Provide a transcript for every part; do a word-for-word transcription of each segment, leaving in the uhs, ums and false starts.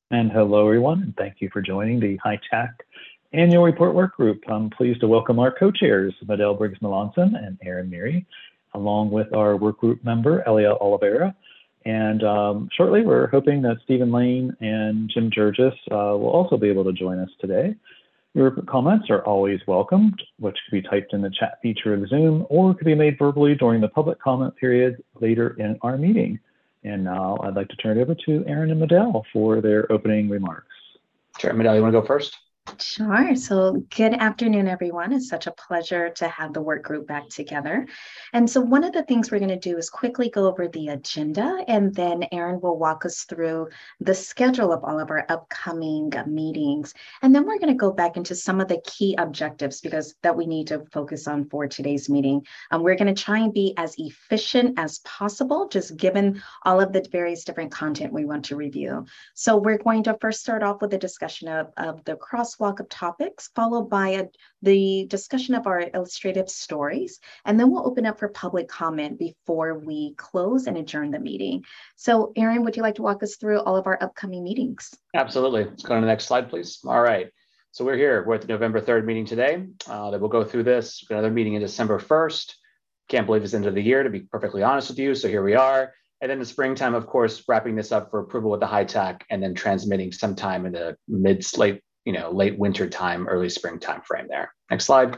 And hello, everyone, and thank you for joining the HITAC Annual Report Work Group. I'm pleased to welcome our co-chairs, Medell Briggs-Melanson and Erin Meary, along with our work group member, Elia Oliveira. And um, shortly, we're hoping that Stephen Lane and Jim Jurgis uh, will also be able to join us today. Your comments are always welcomed, which can be typed in the chat feature of Zoom or could be made verbally during the public comment period later in our meeting. And now I'd like to turn it over to Erin and Medell for their opening remarks. Sure, Medell, you want to go first? Sure. So good afternoon, everyone. It's such a pleasure to have the work group back together. And so one of the things we're going to do is quickly go over the agenda, and then Erin will walk us through the schedule of all of our upcoming meetings. And then we're going to go back into some of the key objectives because that we need to focus on for today's meeting. Um, we're going to try and be as efficient as possible, just given all of the various different content we want to review. So we're going to first start off with a discussion of, of the cross walk of topics, followed by a, the discussion of our illustrative stories, and then we'll open up for public comment before we close and adjourn the meeting. So Erin, would you like to walk us through all of our upcoming meetings? Absolutely. Let's go to the next slide, please. All right. So we're here. We're at the November third meeting today. Uh, that we'll go through this. We've got another meeting in December first. Can't believe it's the end of the year, to be perfectly honest with you. So here we are. And then the springtime, of course, wrapping this up for approval with the HITAC and then transmitting sometime in the mid late you know, late winter time, early spring time frame there. Next slide.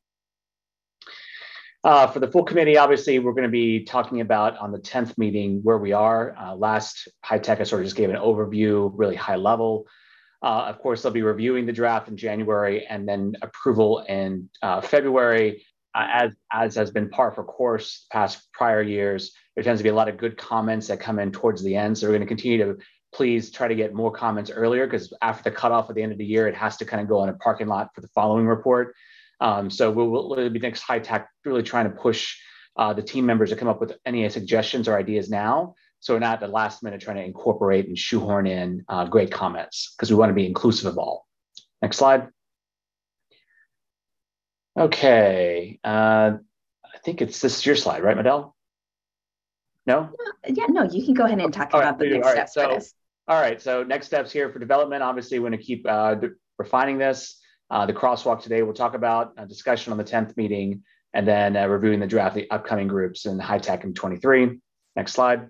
Uh, for the full committee, obviously, we're going to be talking about on the tenth meeting where we are. Uh, last HITAC, I sort of just gave an overview, really high level. Uh, of course, they'll be reviewing the draft in January and then approval in uh, February. Uh, as, as has been par for course past prior years, there tends to be a lot of good comments that come in towards the end. So we're going to continue to please try to get more comments earlier because after the cutoff at the end of the year, it has to kind of go in a parking lot for the following report. Um, so we'll, we'll be next HITAC really trying to push uh, the team members to come up with any suggestions or ideas now. So we're not at the last minute trying to incorporate and shoehorn in uh, great comments because we want to be inclusive of all. Next slide. Okay. Uh, I think it's this is your slide, right, Medell? No? Yeah, no, you can go ahead and talk all about right, the next right, steps so, for this. All right, so next steps here for development, obviously we're going to keep uh, refining this. Uh, the crosswalk today, we'll talk about a discussion on the tenth meeting and then uh, reviewing the draft, the upcoming groups in HITAC in twenty-three. Next slide.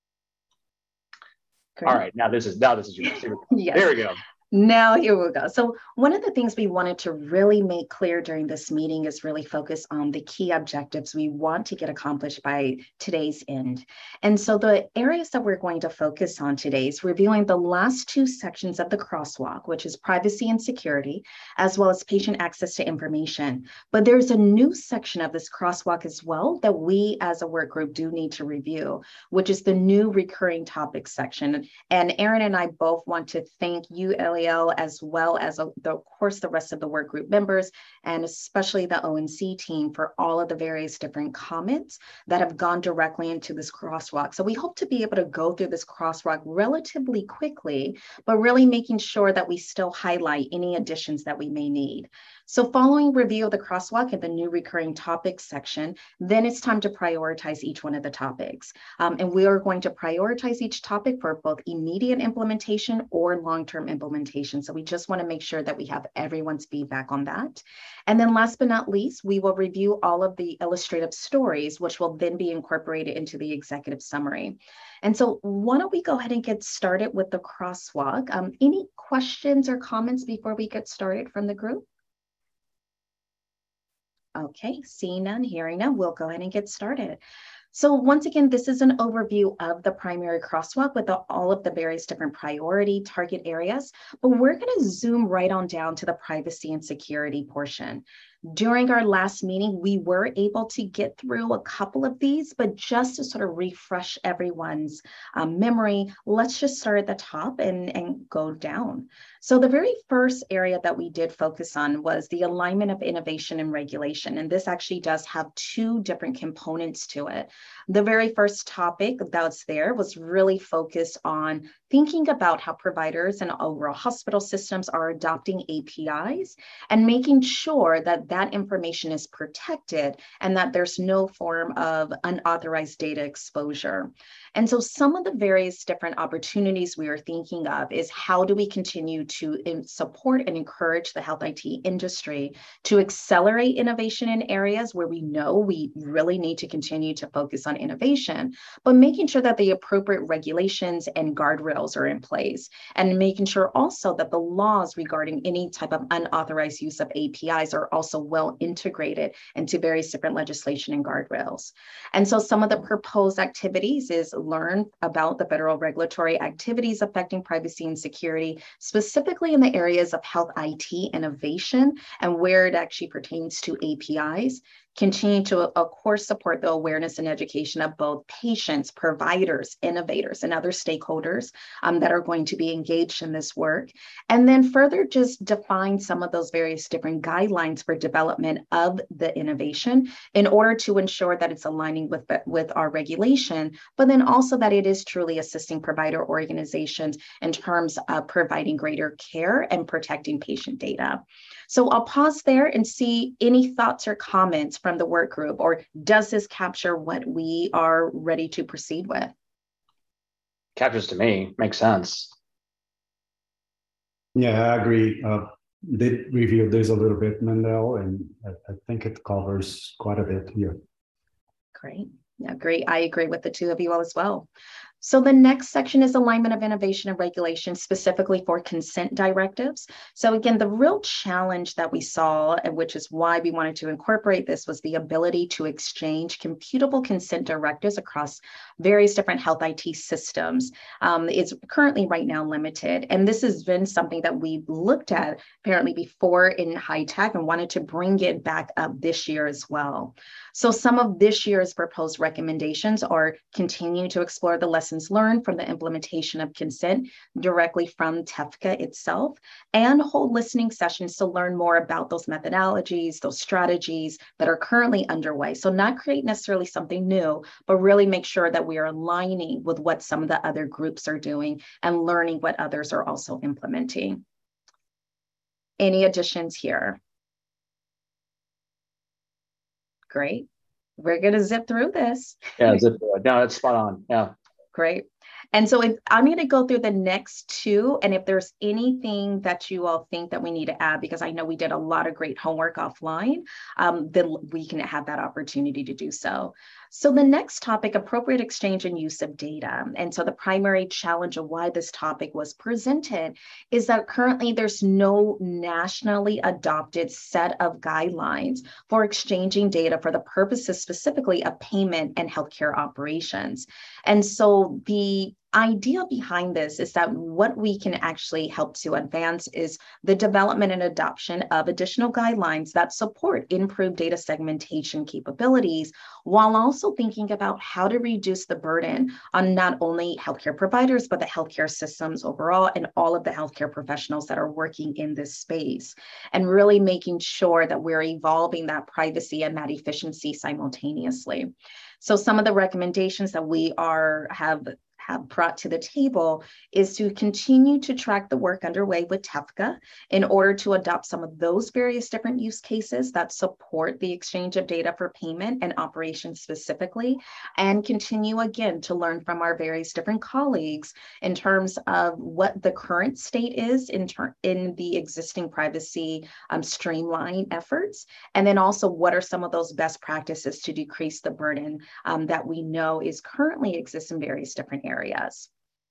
Great. All right, now this is, now this is yours. Yes. There we go. Now here we go. So one of the things we wanted to really make clear during this meeting is really focus on the key objectives we want to get accomplished by today's end. And so the areas that we're going to focus on today is reviewing the last two sections of the crosswalk, which is privacy and security, as well as patient access to information. But there's a new section of this crosswalk as well that we as a work group do need to review, which is the new recurring topics section. And Erin and I both want to thank you, Ellie, as well as, uh, the, of course, the rest of the work group members, and especially the O N C team for all of the various different comments that have gone directly into this crosswalk. So we hope to be able to go through this crosswalk relatively quickly, but really making sure that we still highlight any additions that we may need. So following review of the crosswalk and the new recurring topics section, then it's time to prioritize each one of the topics. Um, and we are going to prioritize each topic for both immediate implementation or long-term implementation. So we just want to make sure that we have everyone's feedback on that. And then last but not least, we will review all of the illustrative stories, which will then be incorporated into the executive summary. And so why don't we go ahead and get started with the crosswalk? Um, any questions or comments before we get started from the group? Okay, seeing none, hearing none, we'll go ahead and get started. So once again, this is an overview of the primary crosswalk with the, all of the various different priority target areas, but we're going to zoom right on down to the privacy and security portion. During our last meeting, we were able to get through a couple of these, but just to sort of refresh everyone's um, memory, let's just start at the top and, and go down. So the very first area that we did focus on was the alignment of innovation and regulation. And this actually does have two different components to it. The very first topic that's there was really focused on thinking about how providers and overall hospital systems are adopting A P Is and making sure that that information is protected and that there's no form of unauthorized data exposure. And so some of the various different opportunities we are thinking of is how do we continue to support and encourage the health I T industry to accelerate innovation in areas where we know we really need to continue to focus on innovation, but making sure that the appropriate regulations and guardrails are in place, and making sure also that the laws regarding any type of unauthorized use of A P Is are also well integrated into various different legislation and guardrails. And so some of the proposed activities is learn about the federal regulatory activities affecting privacy and security, specifically in the areas of health I T innovation and where it actually pertains to A P Is. Continue to, of course, support the awareness and education of both patients, providers, innovators, and other stakeholders um, that are going to be engaged in this work. And then further just define some of those various different guidelines for development of the innovation in order to ensure that it's aligning with, with our regulation, but then also that it is truly assisting provider organizations in terms of providing greater care and protecting patient data. So I'll pause there and see any thoughts or comments from the work group, or does this capture what we are ready to proceed with? Captures to me, makes sense. Yeah, I agree. Uh, did review this a little bit, Mendel, and I, I think it covers quite a bit here. Great. Yeah, great. I agree with the two of you all as well. So the next section is alignment of innovation and regulation, specifically for consent directives. So again, the real challenge that we saw, and which is why we wanted to incorporate this, was the ability to exchange computable consent directives across various different health I T systems. Um, it's currently right now limited. And this has been something that we've looked at apparently before in HITECH and wanted to bring it back up this year as well. So some of this year's proposed recommendations are continue to explore the lessons learned from the implementation of consent directly from TEFCA itself, and hold listening sessions to learn more about those methodologies, those strategies that are currently underway. So not create necessarily something new, but really make sure that we are aligning with what some of the other groups are doing and learning what others are also implementing. Any additions here? Great. We're going to zip through this. Yeah, zip through it. No, that's spot on. Yeah. Great. And so if, I'm going to go through the next two, and if there's anything that you all think that we need to add, because I know we did a lot of great homework offline, um, then we can have that opportunity to do so. So the next topic, appropriate exchange and use of data. And so the primary challenge of why this topic was presented is that currently there's no nationally adopted set of guidelines for exchanging data for the purposes specifically of payment and healthcare operations. And so the idea behind this is that what we can actually help to advance is the development and adoption of additional guidelines that support improved data segmentation capabilities, while also thinking about how to reduce the burden on not only healthcare providers, but the healthcare systems overall and all of the healthcare professionals that are working in this space, and really making sure that we're evolving that privacy and that efficiency simultaneously. So some of the recommendations that we are have have brought to the table is to continue to track the work underway with TEFCA in order to adopt some of those various different use cases that support the exchange of data for payment and operations specifically, and continue again to learn from our various different colleagues in terms of what the current state is in, in the existing privacy um, streamline efforts, and then also what are some of those best practices to decrease the burden um, that we know is currently exists in various different areas. areas.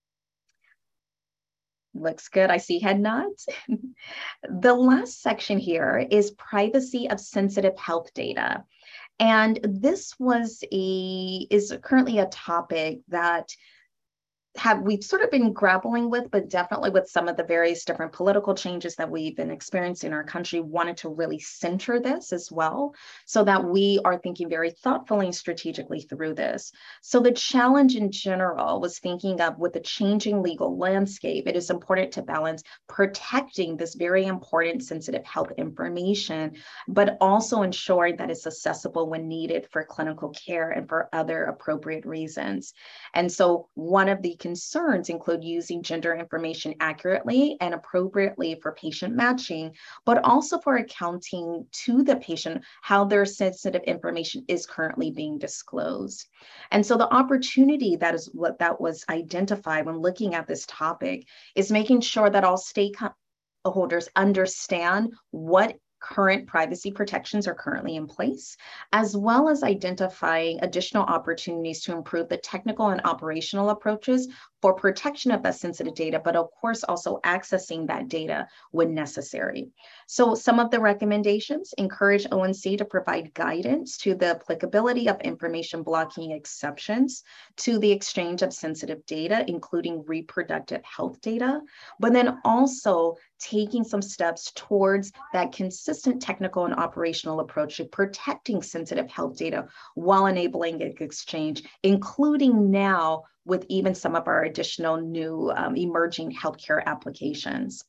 Looks good. I see head nods. The last section here is privacy of sensitive health data. And this was a, is currently a topic that have we've sort of been grappling with, but definitely with some of the various different political changes that we've been experiencing in our country, wanted to really center this as well, so that we are thinking very thoughtfully and strategically through this. So the challenge in general was thinking of, with the changing legal landscape, it is important to balance protecting this very important sensitive health information, but also ensuring that it's accessible when needed for clinical care and for other appropriate reasons. And so one of the concerns include using gender information accurately and appropriately for patient matching, but also for accounting to the patient how their sensitive information is currently being disclosed. And so the opportunity that is what that was identified when looking at this topic is making sure that all stakeholders understand what current privacy protections are currently in place, as well as identifying additional opportunities to improve the technical and operational approaches for protection of that sensitive data, but of course also accessing that data when necessary. So some of the recommendations encourage O N C to provide guidance to the applicability of information blocking exceptions to the exchange of sensitive data, including reproductive health data, but then also taking some steps towards that consistent technical and operational approach to protecting sensitive health data while enabling exchange, including now with even some of our additional new um, emerging healthcare applications.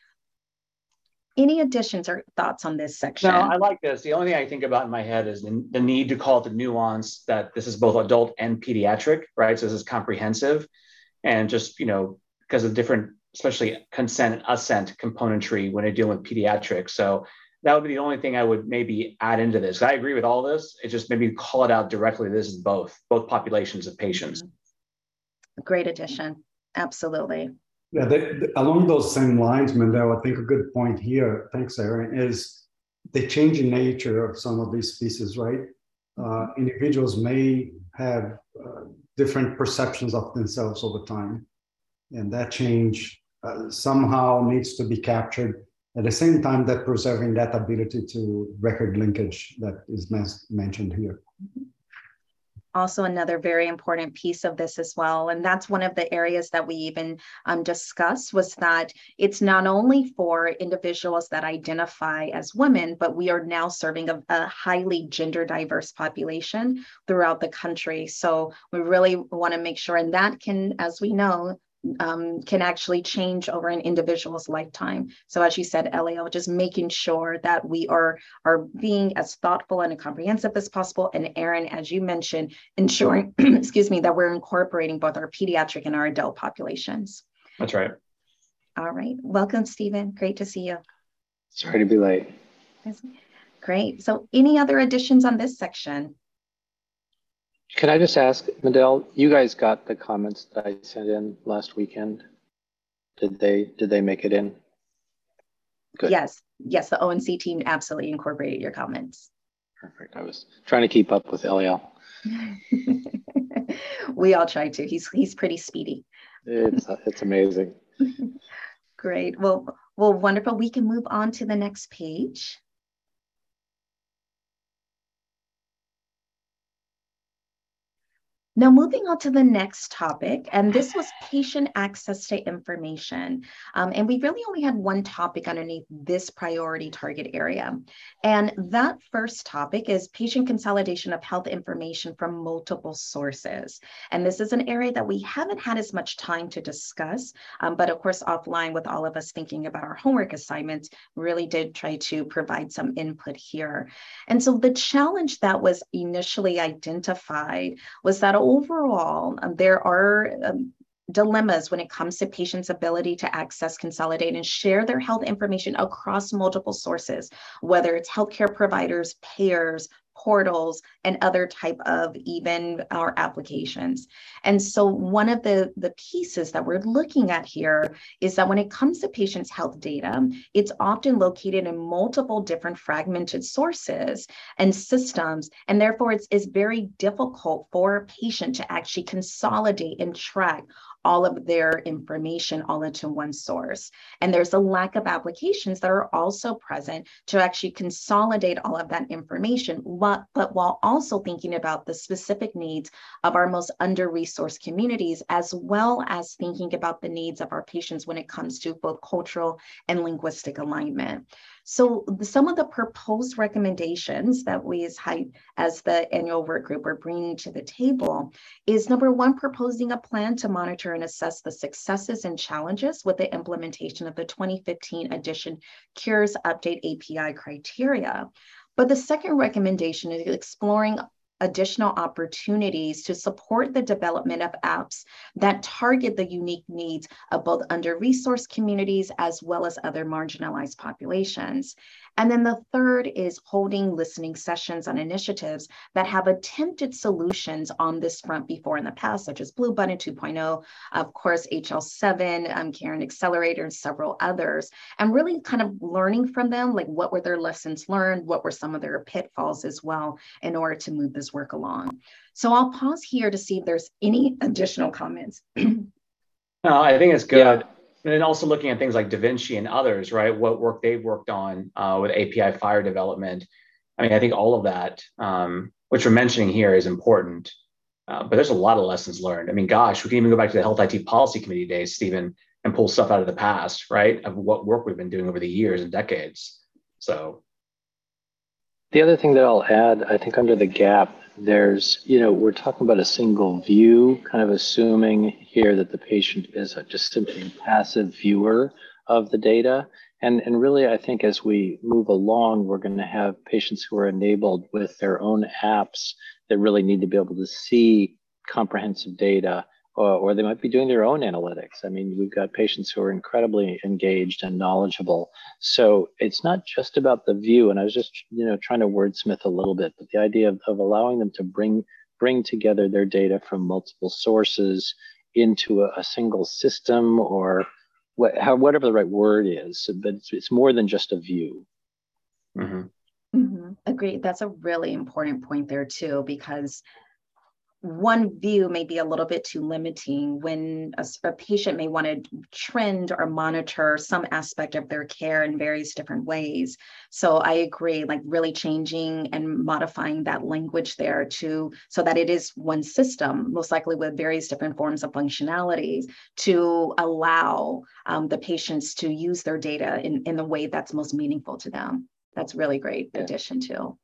Any additions or thoughts on this section? No, I like this. The only thing I think about in my head is the, the need to call it the nuance that this is both adult and pediatric, right? So this is comprehensive, and just, you know, because of different, especially consent and assent componentry when they deal with pediatrics. So that would be the only thing I would maybe add into this. I agree with all this. It just maybe call it out directly. This is both, both populations of patients. Mm-hmm. Great addition. Absolutely. Yeah, they, they, along those same lines, Mendel, I think a good point here, thanks, Erin, is the changing nature of some of these pieces, right? Uh, individuals may have uh, different perceptions of themselves over time, and that change uh, somehow needs to be captured at the same time that preserving that ability to record linkage that is mentioned here. Also another very important piece of this as well, and that's one of the areas that we even um, discussed, was that it's not only for individuals that identify as women, but we are now serving a, a highly gender diverse population throughout the country. So we really want to make sure, and that can, as we know, Um, can actually change over an individual's lifetime. So as you said, Elio, just making sure that we are, are being as thoughtful and comprehensive as possible. And Erin, as you mentioned, ensuring, excuse me, that we're incorporating both our pediatric and our adult populations. That's right. All right. Welcome, Stephen. Great to see you. Sorry to be late. Great. So any other additions on this section? Can I just ask, Mendel, you guys got the comments that I sent in last weekend? Did they did they make it in? Good. Yes, yes, the O N C team absolutely incorporated your comments. Perfect. I was trying to keep up with Eliel. We all try to. He's he's pretty speedy. It's it's amazing. Great. Well, well, wonderful. We can move on to the next page. Now, moving on to the next topic, and this was patient access to information. Um, and we really only had one topic underneath this priority target area. And that first topic is patient consolidation of health information from multiple sources. And this is an area that we haven't had as much time to discuss, um, but of course, offline with all of us thinking about our homework assignments, really did try to provide some input here. And so the challenge that was initially identified was that overall, um, there are um, dilemmas when it comes to patients' ability to access, consolidate, and share their health information across multiple sources, whether it's healthcare providers, payers, portals, and other type of even our applications. And so one of the, the pieces that we're looking at here is that when it comes to patients' health data, it's often located in multiple different fragmented sources and systems, and therefore it's, it's very difficult for a patient to actually consolidate and track all of their information all into one source. And there's a lack of applications that are also present to actually consolidate all of that information, but, but while also thinking about the specific needs of our most under-resourced communities, as well as thinking about the needs of our patients when it comes to both cultural and linguistic alignment. So some of the proposed recommendations that we as, high, as the annual work group are bringing to the table is number one, proposing a plan to monitor and assess the successes and challenges with the implementation of the twenty fifteen edition Cures Update A P I criteria. But the second recommendation is exploring additional opportunities to support the development of apps that target the unique needs of both under-resourced communities as well as other marginalized populations. And then the third is holding listening sessions on initiatives that have attempted solutions on this front before in the past, such as Blue Button two point oh, of course, H L seven, um, Caring Accelerator, and several others, and really kind of learning from them, like what were their lessons learned, what were some of their pitfalls as well, in order to move this work along. So I'll pause here to see if there's any additional comments. No, I think it's good. Yeah. And then also looking at things like DaVinci and others, right? What work they've worked on uh, with A P I Fire development. I mean, I think all of that, um, which we're mentioning here, is important. Uh, but there's a lot of lessons learned. I mean, gosh, we can even go back to the Health I T Policy Committee days, Stephen, and pull stuff out of the past, right? Of what work we've been doing over the years and decades. So. The other thing that I'll add, I think under the gap, there's, you know, we're talking about a single view, kind of assuming here that the patient is a, just simply a passive viewer of the data. And, and really, I think as we move along, we're going to have patients who are enabled with their own apps that really need to be able to see comprehensive data, or, or they might be doing their own analytics. I mean, we've got patients who are incredibly engaged and knowledgeable. So it's not just about the view. And I was just, you know, trying to wordsmith a little bit, but the idea of, of allowing them to bring, bring together their data from multiple sources into a, a single system, or what, how, whatever the right word is, but it's, it's more than just a view. Mm-hmm. Mm-hmm. Agreed. That's a really important point there too, because one view may be a little bit too limiting when a, a patient may want to trend or monitor some aspect of their care in various different ways. So I agree, like really changing and modifying that language there to so that it is one system, most likely with various different forms of functionalities, to allow um, the patients to use their data in, in the way that's most meaningful to them. That's really great yeah. addition too.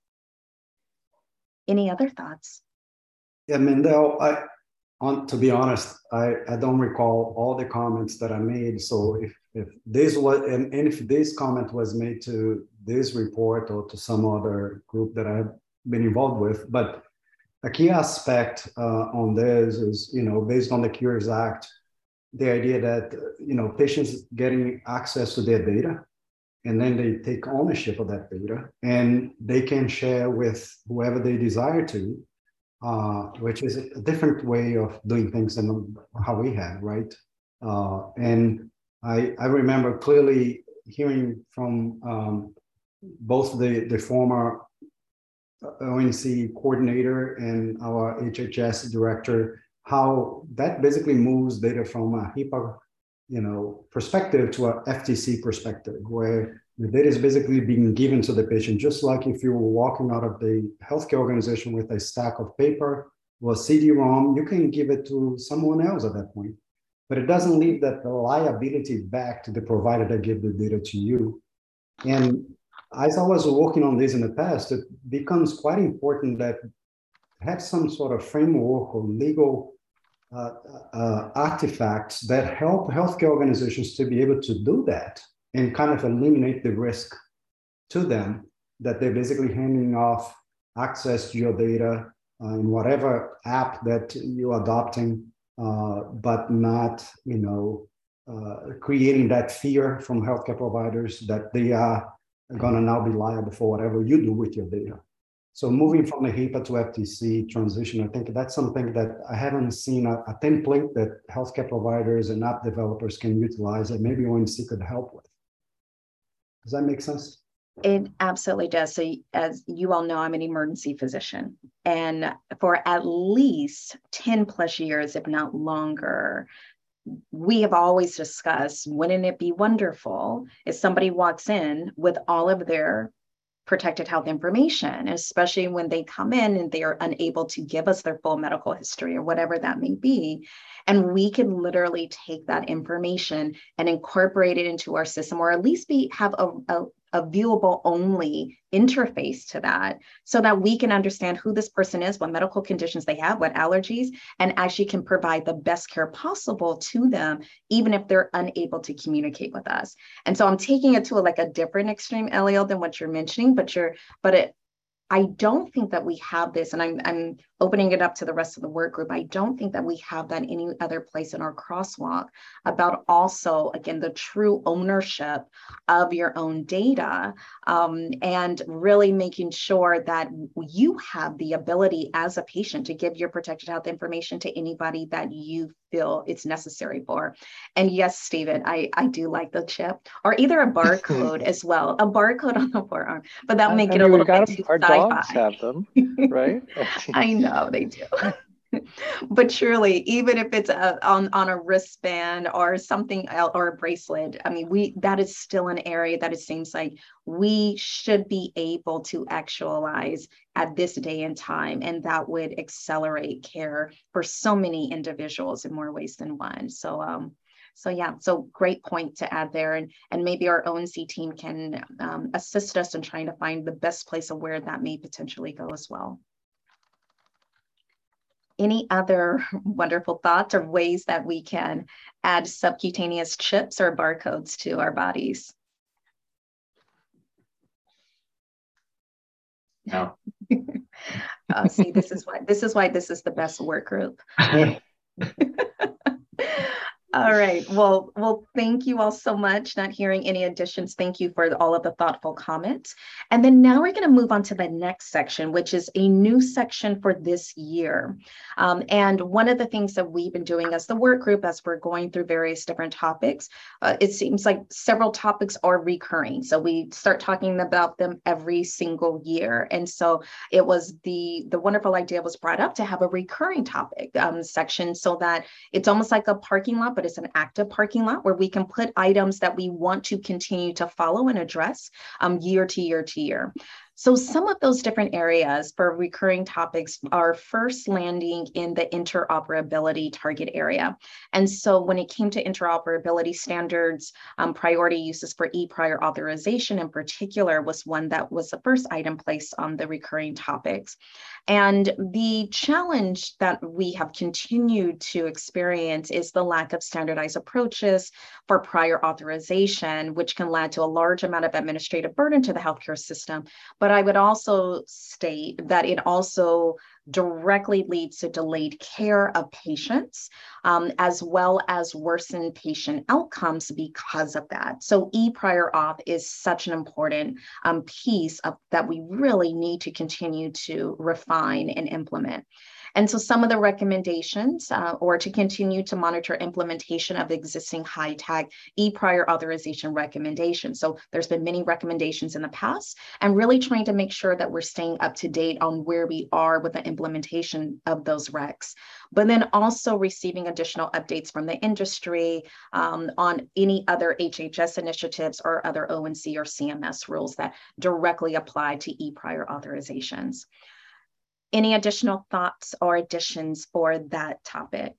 Any other thoughts? Yeah, Mendel, I, on, to be honest, I, I don't recall all the comments that I made. So if, if this was, and, and if this comment was made to this report or to some other group that I've been involved with, but a key aspect uh, on this is, you know, based on the Cures Act, the idea that, you know, patients getting access to their data, and then they take ownership of that data, and they can share with whoever they desire to, Uh, which is a different way of doing things than how we had, right? Uh, and I, I remember clearly hearing from um, both the, the former O N C coordinator and our H H S director, how that basically moves data from a HIPAA, you know, perspective to a F T C perspective, where the data is basically being given to the patient, just like if you were walking out of the healthcare organization with a stack of paper or a C D ROM, you can give it to someone else at that point. But it doesn't leave that liability back to the provider that gave the data to you. And as I was working on this in the past, it becomes quite important that have some sort of framework or legal uh, uh, artifacts that help healthcare organizations to be able to do that and kind of eliminate the risk to them that they're basically handing off access to your data uh, in whatever app that you're adopting, uh, but not, you know, uh, creating that fear from healthcare providers that they are going to now be liable for whatever you do with your data. So moving from the HIPAA to F T C transition, I think that's something that I haven't seen a, a template that healthcare providers and app developers can utilize that maybe O N C could help with. Does that make sense? It absolutely does. So as you all know, I'm an emergency physician. And for at least ten plus years, if not longer, we have always discussed, wouldn't it be wonderful if somebody walks in with all of their protected health information, especially when they come in and they are unable to give us their full medical history or whatever that may be. And we can literally take that information and incorporate it into our system, or at least be have a, a, a viewable only interface to that, so that we can understand who this person is, what medical conditions they have, what allergies, and actually can provide the best care possible to them, even if they're unable to communicate with us. And so I'm taking it to a, like a different extreme, Eliel, than what you're mentioning, but you're, but it, I don't think that we have this, and I'm, I'm opening it up to the rest of the work group. I don't think that we have that any other place in our crosswalk about also, again, the true ownership of your own data, um, and really making sure that you have the ability as a patient to give your protected health information to anybody that you feel it's necessary for. And yes, Stephen, I, I do like the chip, or either a barcode as well, a barcode on the forearm, but that'll make I it mean, a little we got bit them. too Our sci-fi. dogs have them, right? I know they do. But truly, even if it's a, on, on a wristband or something else, or a bracelet, I mean, we that is still an area that it seems like we should be able to actualize at this day and time. And that would accelerate care for so many individuals in more ways than one. So, um, So yeah, so great point to add there. And, and maybe our O N C team can um, assist us in trying to find the best place of where that may potentially go as well. Any other wonderful thoughts or ways that we can add subcutaneous chips or barcodes to our bodies? No. uh, see, this is why this is why this is the best work group. All right. Well, well, thank you all so much. Not hearing any additions. Thank you for all of the thoughtful comments. And then now we're going to move on to the next section, which is a new section for this year. Um, and one of the things that we've been doing as the work group, as we're going through various different topics, uh, it seems like several topics are recurring. So we start talking about them every single year. And so it was the, the wonderful idea was brought up to have a recurring topic um, section, so that it's almost like a parking lot, but it's an active parking lot where we can put items that we want to continue to follow and address um, year to year to year. So some of those different areas for recurring topics are first landing in the interoperability target area. And so when it came to interoperability standards, um, priority uses for e-prior authorization in particular was one that was the first item placed on the recurring topics. And the challenge that we have continued to experience is the lack of standardized approaches for prior authorization, which can lead to a large amount of administrative burden to the healthcare system. But I would also state that it also directly leads to delayed care of patients, um, as well as worsened patient outcomes because of that. So e-prior auth is such an important um, piece of that we really need to continue to refine and implement. And so some of the recommendations uh, or to continue to monitor implementation of existing high-tech e-prior authorization recommendations. So there's been many recommendations in the past, and really trying to make sure that we're staying up to date on where we are with the implementation of those recs. But then also receiving additional updates from the industry um, on any other H H S initiatives or other O N C or C M S rules that directly apply to e-prior authorizations. Any additional thoughts or additions for that topic?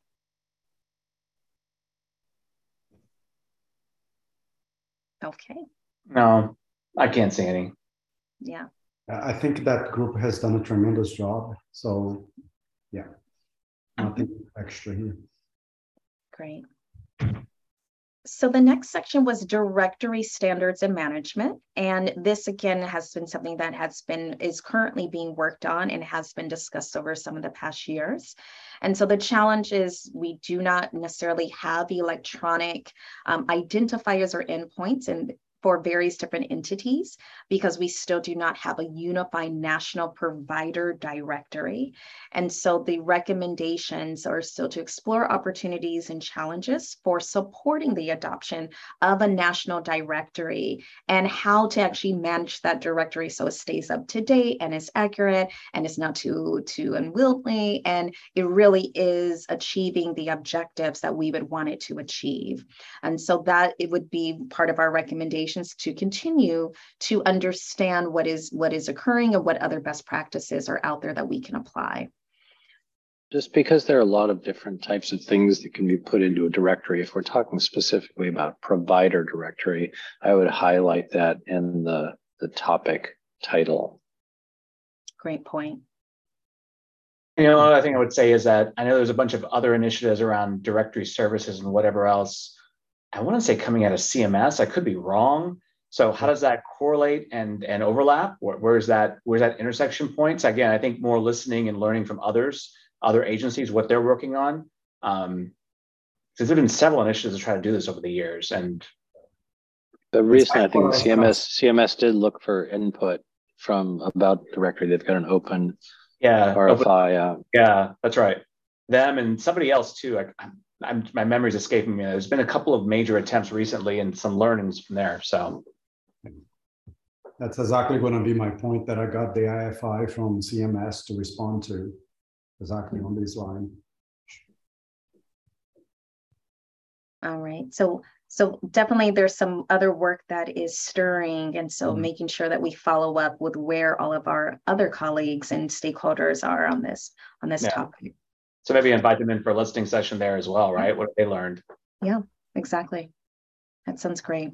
Okay. No, I can't say any. Yeah. I think that group has done a tremendous job. So, yeah, nothing extra here. Great. So the next section was directory standards and management. And this again has been something that has been, is currently being worked on and has been discussed over some of the past years. And so the challenge is we do not necessarily have electronic um, identifiers or endpoints and for various different entities, because we still do not have a unified national provider directory. And so the recommendations are still to explore opportunities and challenges for supporting the adoption of a national directory and how to actually manage that directory so it stays up to date and is accurate and is not too, too unwieldy. And it really is achieving the objectives that we would want it to achieve. And so that it would be part of our recommendations to continue to understand what is what is occurring and what other best practices are out there that we can apply. Just because there are a lot of different types of things that can be put into a directory, if we're talking specifically about provider directory, I would highlight that in the, the topic title. Great point. You know, another thing I would say is that I know there's a bunch of other initiatives around directory services and whatever else. I want to say coming out of C M S, I could be wrong, So how does that correlate and, and overlap? Where, where's that, where's that intersection points? Again, I think more listening and learning from others, other agencies, what they're working on. Um, because there have been several initiatives to try to do this over the years. And but recently, I think C M S C M S did look for input from about directory. They've got an open yeah, R F I. Open, yeah. yeah, that's right. Them and somebody else too. I, I'm, my memory's escaping me. There's been a couple of major attempts recently and some learnings from there. So that's exactly going to be my point, that I got the I F I from C M S to respond to, exactly on this line. All right. So so definitely there's some other work that is stirring. And so mm-hmm. making sure that we follow up with where all of our other colleagues and stakeholders are on this, on this yeah. topic. So maybe invite them in for a listening session there as well, right? What have they learned? Yeah, exactly. That sounds great.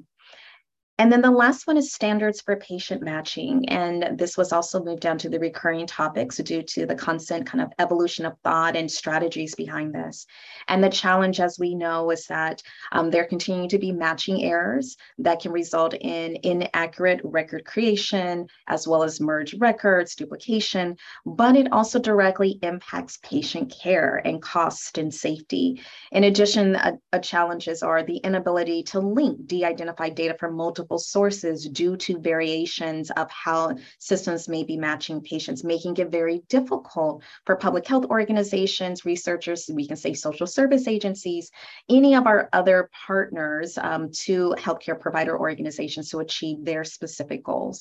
And then the last one is standards for patient matching. And this was also moved down to the recurring topics due to the constant kind of evolution of thought and strategies behind this. And the challenge, as we know, is that um, there continue to be matching errors that can result in inaccurate record creation, as well as merged records, duplication, but it also directly impacts patient care and cost and safety. In addition, a, a challenges are the inability to link de-identified data from multiple sources due to variations of how systems may be matching patients, making it very difficult for public health organizations, researchers, we can say social service agencies, any of our other partners um, to healthcare provider organizations to achieve their specific goals.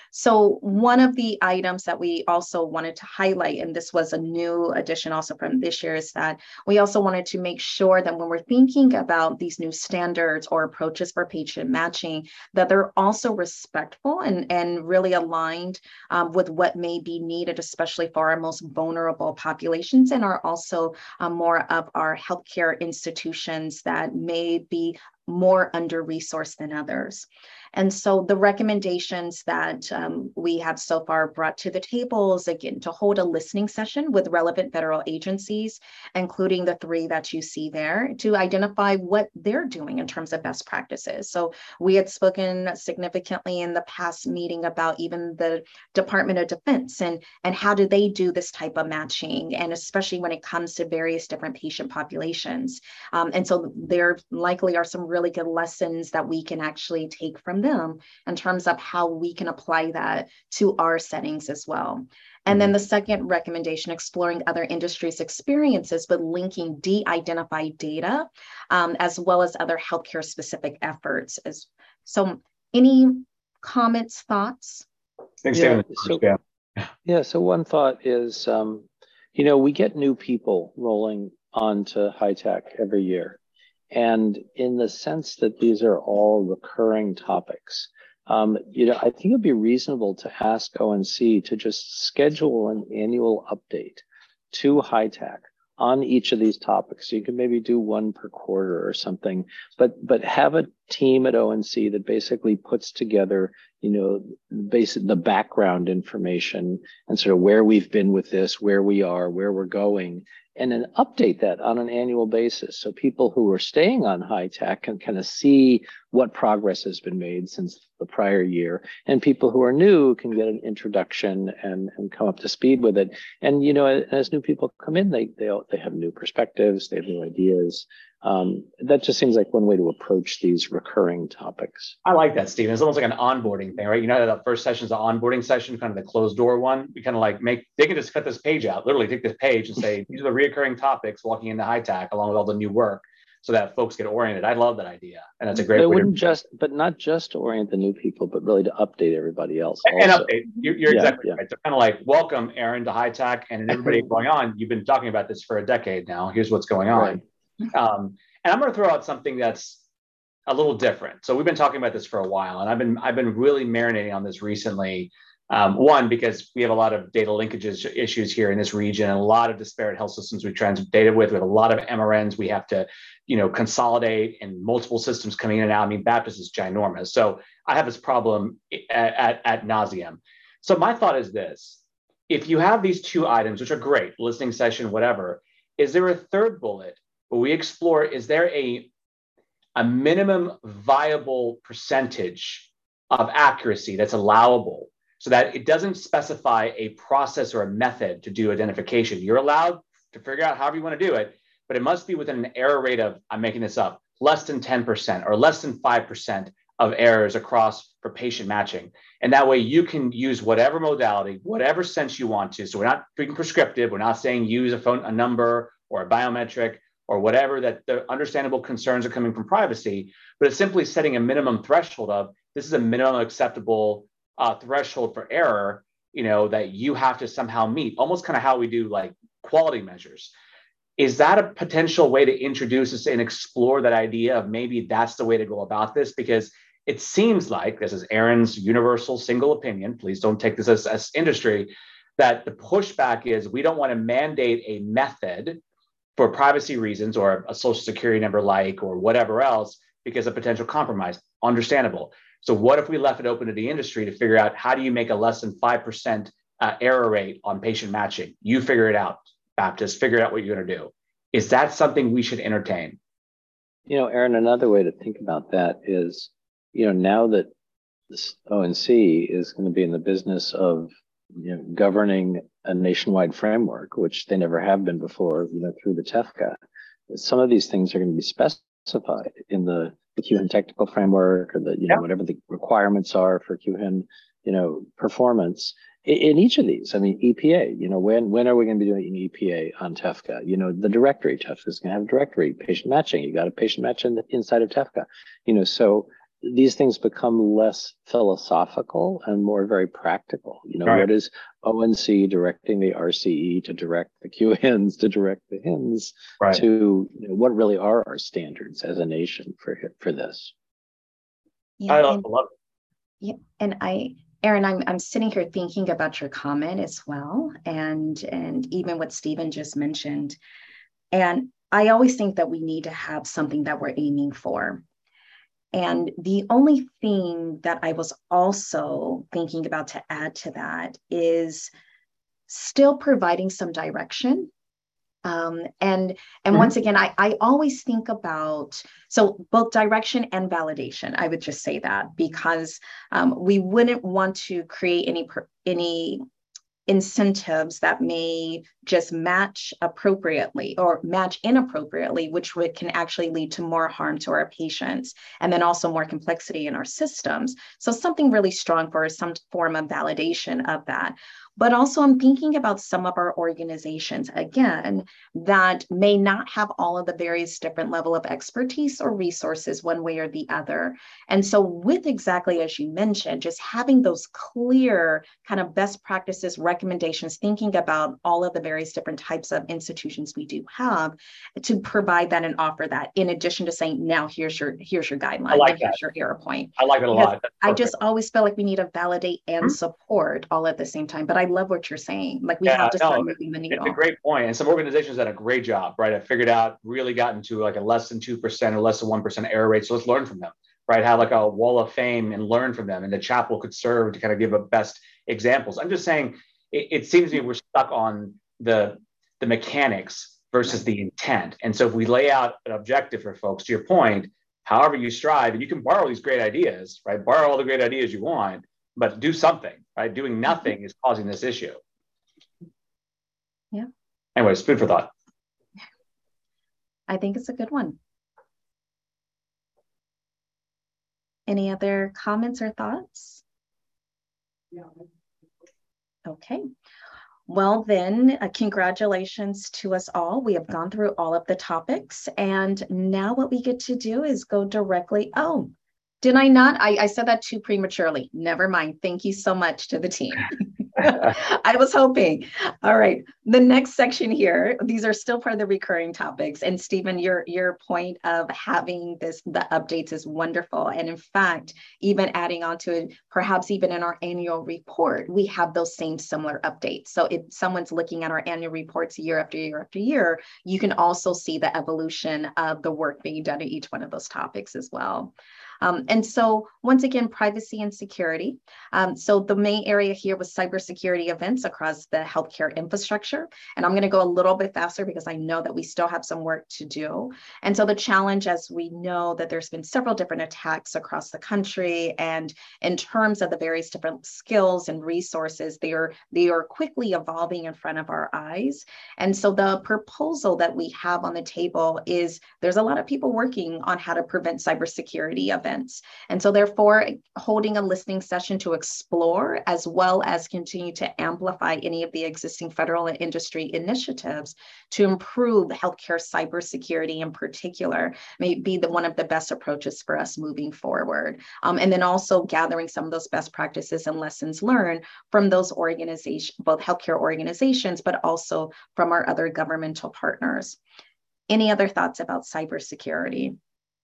So one of the items that we also wanted to highlight, and this was a new addition also from this year, is that we also wanted to make sure that when we're thinking about these new standards or approaches for patient matching, that they're also respectful and, and really aligned um, with what may be needed, especially for our most vulnerable populations, and are also um, more of our healthcare institutions that may be more under-resourced than others. And so the recommendations that um, we have so far brought to the table is, again, to hold a listening session with relevant federal agencies, including the three that you see there, to identify what they're doing in terms of best practices. So we had spoken significantly in the past meeting about even the Department of Defense and, and how do they do this type of matching, and especially when it comes to various different patient populations. Um, and so there likely are some really good lessons that we can actually take from them in terms of how we can apply that to our settings as well. And then the second recommendation, exploring other industries' experiences, but linking de-identified data, um, as well as other healthcare specific efforts. As, so any comments, thoughts? Thanks, yeah, David. so, yeah, so one thought is, um, you know, we get new people rolling onto HITAC every year. And in the sense that these are all recurring topics, um, you know, I think it'd be reasonable to ask O N C to just schedule an annual update to HITAC on each of these topics. So you can maybe do one per quarter or something, but but have a team at O N C that basically puts together, you know, basic the background information and sort of where we've been with this, where we are, where we're going, and then update that on an annual basis. So people who are staying on HITAC can kind of see what progress has been made since the prior year. And people who are new can get an introduction and, and come up to speed with it. And, you know, as new people come in, they, they, they have new perspectives, they have new ideas. Um, that just seems like one way to approach these recurring topics. I like that, Stephen. It's almost like an onboarding thing, right? You know, that first session is an onboarding session, kind of the closed door one. We kind of like make, they can just cut this page out, literally take this page and say, these are the reoccurring topics walking into HITAC along with all the new work so that folks get oriented. I love that idea. And that's a great but it way wouldn't to just, but not just to orient the new people, but really to update everybody else. And also. update. You're, you're yeah, exactly yeah. right. They're kind of like, welcome, Aaron, to HITAC and everybody going on. You've been talking about this for a decade now. Here's what's going on. Right. Um, And I'm going to throw out something that's a little different. So we've been talking about this for a while, and I've been I've been really marinating on this recently. Um, one, because we have a lot of data linkages issues here in this region, and a lot of disparate health systems we transit data with. We have a lot of M R Ns we have to, you know, consolidate, and multiple systems coming in and out. I mean, Baptist is ginormous, so I have this problem at, at, at nauseum. So my thought is this: if you have these two items, which are great, listening session, whatever, is there a third bullet? But we explore, is there a, a minimum viable percentage of accuracy that's allowable, so that it doesn't specify a process or a method to do identification. You're allowed to figure out however you want to do it, but it must be within an error rate of, I'm making this up, less than ten percent or less than five percent of errors across for patient matching. And that way you can use whatever modality, whatever sense you want to. So we're not being prescriptive. We're not saying use a phone, a number or a biometric or whatever, that the understandable concerns are coming from privacy, but it's simply setting a minimum threshold of, this is a minimum acceptable uh, threshold for error, you know, that you have to somehow meet, almost kind of how we do like quality measures. Is that a potential way to introduce this and explore that idea of maybe that's the way to go about this? Because it seems like, this is Aaron's universal single opinion, please don't take this as, as industry, that the pushback is we don't want to mandate a method for privacy reasons or a social security number like, or whatever else, because of potential compromise. Understandable. So what if we left it open to the industry to figure out, how do you make a less than five percent uh, error rate on patient matching? You figure it out, Baptist, figure out what you're going to do. Is that something we should entertain? You know, Aaron, another way to think about that is, you know, now that this O N C is going to be in the business of, you know, governing a nationwide framework, which they never have been before, you know, through the TEFCA, some of these things are going to be specified in the, the Q H I N technical framework, or the, you know, yeah. whatever the requirements are for Q H I N, you know, performance. In, in each of these, I mean, E P A, you know, when when are we going to be doing an E P A on TEFCA? You know, the directory, TEFCA is going to have directory, patient matching. You got a patient match in the, inside of TEFCA, you know, so these things become less philosophical and more very practical. You know, right. What is O N C directing the R C E to direct the Q H I Ns to direct the H I Ns right. to, you know, what really are our standards as a nation for for this? Yeah, I and, love it. Yeah, and I, Aaron, I'm I'm sitting here thinking about your comment as well, and and even what Stephen just mentioned, and I always think that we need to have something that we're aiming for. And the only thing that I was also thinking about to add to that is still providing some direction. Um, and and mm-hmm. once again, I, I always think about, so both direction and validation, I would just say that, because um, we wouldn't want to create any any incentives that may just match appropriately or match inappropriately, which would, can actually lead to more harm to our patients, and then also more complexity in our systems. So something really strong for some form of validation of that. But also I'm thinking about some of our organizations, again, that may not have all of the various different level of expertise or resources one way or the other. And so with exactly as you mentioned, just having those clear kind of best practices, recommendations, thinking about all of the various different types of institutions we do have to provide that and offer that, in addition to saying, now here's your, here's your guideline, I like here's that. your error point. I like it a because lot. I just always feel like we need to validate and mm-hmm. support all at the same time. But I love what you're saying. Like we yeah, have to start no, moving the needle. It's a great point. And some organizations done a great job, right? I figured out, really gotten to like a less than two percent or less than one percent error rate. So let's learn from them, right? Have like a wall of fame and learn from them. And the chapel could serve to kind of give a best examples. I'm just saying, it, it seems to me we're stuck on the, the mechanics versus the intent. And so if we lay out an objective for folks, to your point, however you strive, and you can borrow these great ideas, right? Borrow all the great ideas you want, but do something, right? Doing nothing is causing this issue. Yeah. Anyways, food for thought. I think it's a good one. Any other comments or thoughts? Yeah. Okay. Well, then, uh, congratulations to us all. We have gone through all of the topics, and now what we get to do is go directly. Oh, did I not? I, I said that too prematurely. Never mind. Thank you so much to the team. I was hoping. All right. The next section here, these are still part of the recurring topics. And Stephen, your, your point of having this, the updates is wonderful. And in fact, even adding on to it, perhaps even in our annual report, we have those same similar updates. So if someone's looking at our annual reports year after year after year, you can also see the evolution of the work being done in each one of those topics as well. Um, and so once again, privacy and security. Um, so the main area here was cybersecurity events across the healthcare infrastructure. And I'm going to go a little bit faster because I know that we still have some work to do. And so the challenge, as we know that there's been several different attacks across the country, and in terms of the various different skills and resources, they are, they are quickly evolving in front of our eyes. And so the proposal that we have on the table is there's a lot of people working on how to prevent cybersecurity events. And so therefore, holding a listening session to explore, as well as continue to amplify any of the existing federal and industry initiatives to improve healthcare cybersecurity in particular, may be the one of the best approaches for us moving forward. Um, and then also gathering some of those best practices and lessons learned from those organizations, both healthcare organizations, but also from our other governmental partners. Any other thoughts about cybersecurity?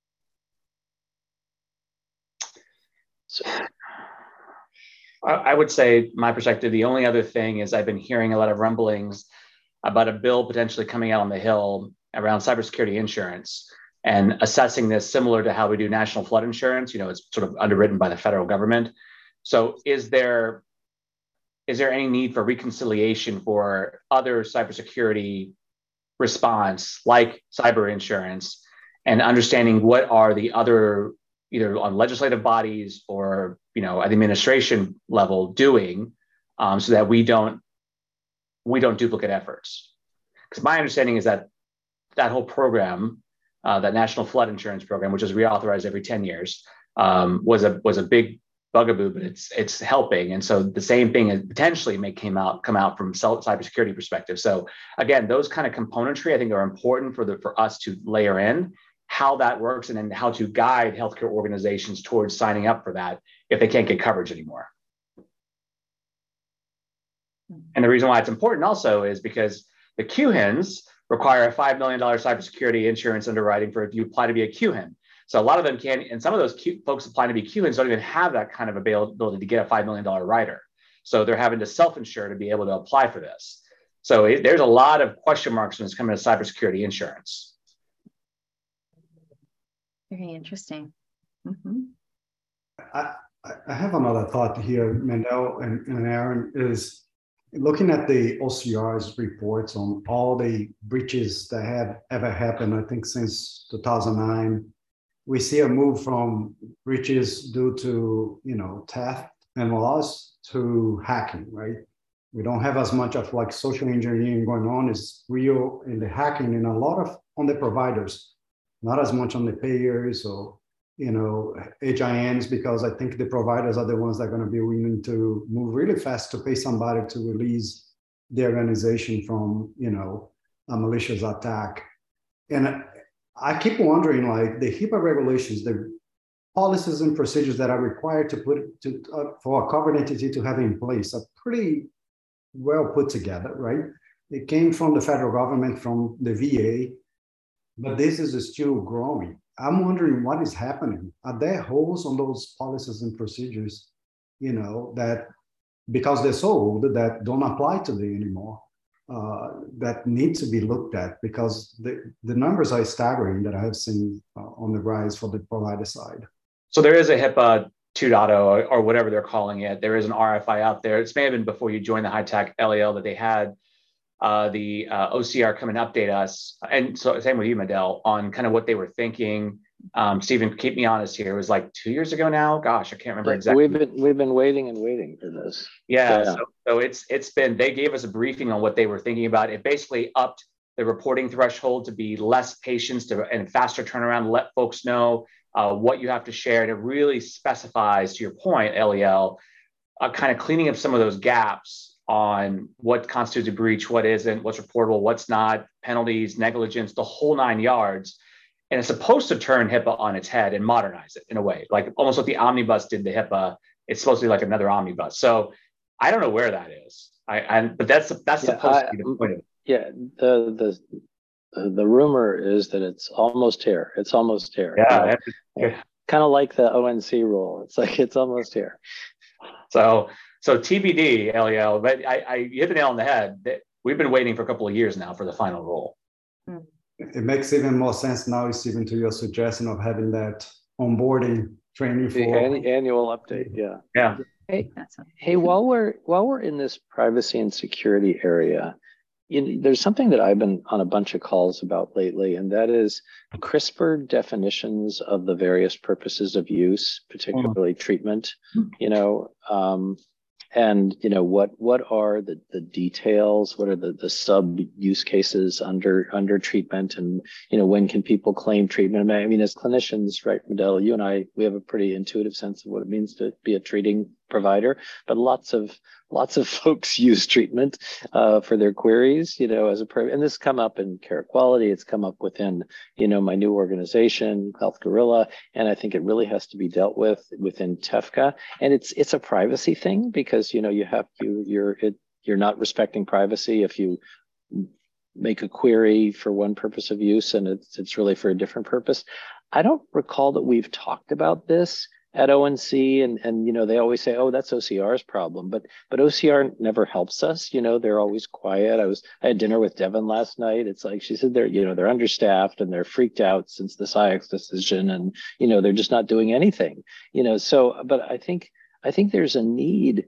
So, I would say my perspective, the only other thing is I've been hearing a lot of rumblings about a bill potentially coming out on the Hill around cybersecurity insurance and assessing this similar to how we do national flood insurance. You know, it's sort of underwritten by the federal government. So is there, is there any need for reconciliation for other cybersecurity response like cyber insurance, and understanding what are the other, either on legislative bodies or, you know, at the administration level doing, um, so that we don't, we don't duplicate efforts. Because my understanding is that that whole program, uh, that National Flood Insurance Program, which is reauthorized every ten years, um, was a was a big bugaboo, but it's it's helping. And so the same thing potentially may came out come out from cybersecurity perspective. So again, those kind of componentry I think are important for the for us to layer in how that works, and then how to guide healthcare organizations towards signing up for that if they can't get coverage anymore. And the reason why it's important also is because the Q H I Ns require a five million dollars cybersecurity insurance underwriting for if you apply to be a Q H I N. So a lot of them can, and some of those Q, folks applying to be Q H I Ns don't even have that kind of availability to get a five million dollars rider. So they're having to self-insure to be able to apply for this. So it, there's a lot of question marks when it's coming to cybersecurity insurance. Very interesting. Mm-hmm. I, I have another thought here, Mendel and, and Aaron, is looking at the O C R's reports on all the breaches that have ever happened, I think since two thousand nine, we see a move from breaches due to, you know, theft and loss to hacking, right? We don't have as much of like social engineering going on. It's real in the hacking and a lot of on the providers, not as much on the payers or, you know, H I Ns, because I think the providers are the ones that are going to be willing to move really fast to pay somebody to release the organization from, you know, a malicious attack. And I keep wondering, like the HIPAA regulations, the policies and procedures that are required to put to uh, for a covered entity to have in place are pretty well put together, right? It came from the federal government, from the V A, but this is still growing. I'm wondering what is happening. Are there holes on those policies and procedures, you know, that because they're so old that don't apply today anymore, uh, that need to be looked at, because the, the numbers are staggering that I have seen uh, on the rise for the provider side. So there is a HIPAA two point oh or, or whatever they're calling it. There is an R F I out there. It may have been before you joined the HITAC L A L that they had uh, the uh, O C R come and update us. And so same with you, Medel, on kind of what they were thinking. Um, Stephen, keep me honest here. It was like two years ago now. Gosh, I can't remember exactly. We've been we've been waiting and waiting for this. Yeah, yeah. So, so it's it's been. They gave us a briefing on what they were thinking about. It basically upped the reporting threshold to be less patience to and faster turnaround. To let folks know uh, what you have to share, and it really specifies, to your point, L E L, uh, kind of cleaning up some of those gaps on what constitutes a breach, what isn't, what's reportable, what's not, penalties, negligence, the whole nine yards. And it's supposed to turn HIPAA on its head and modernize it in a way, like almost what the omnibus did to HIPAA. It's supposed to be like another omnibus. So I don't know where that is. I, I but that's that's yeah, supposed I, to be the point of it. Yeah, the the the rumor is that it's almost here. It's almost here. Yeah, you know, kind of like the O N C rule. It's like it's almost here. So so T B D, L E L. But I, I you hit the nail on the head. We've been waiting for a couple of years now for the final rule. It makes even more sense now, Stephen, to your suggestion of having that onboarding training The for an- annual update. Yeah. Yeah. Hey, That's a- hey, while we're while we're in this privacy and security area, you know, there's something that I've been on a bunch of calls about lately, and that is CRISPR definitions of the various purposes of use, particularly treatment. You know, um, and you know what what are the the details? What are the the sub use cases under under treatment? And you know, when can people claim treatment? I mean, as clinicians, right, Medel, you and I, we have a pretty intuitive sense of what it means to be a treating provider, but lots of lots of folks use treatment uh, for their queries, you know, as a and this come up in Care Quality. It's come up within, you know, my new organization, Health Gorilla, and I think it really has to be dealt with within TEFCA. And it's it's a privacy thing because you know you have you you're it, you're not respecting privacy if you make a query for one purpose of use and it's it's really for a different purpose. I don't recall that we've talked about this at O N C, and and you know they always say, oh, that's O C R's problem, but but O C R never helps us. You know, they're always quiet. I was I had dinner with Devin last night. It's like she said they're you know they're understaffed and they're freaked out since the C I X decision, and you know they're just not doing anything. You know, so but I think I think there's a need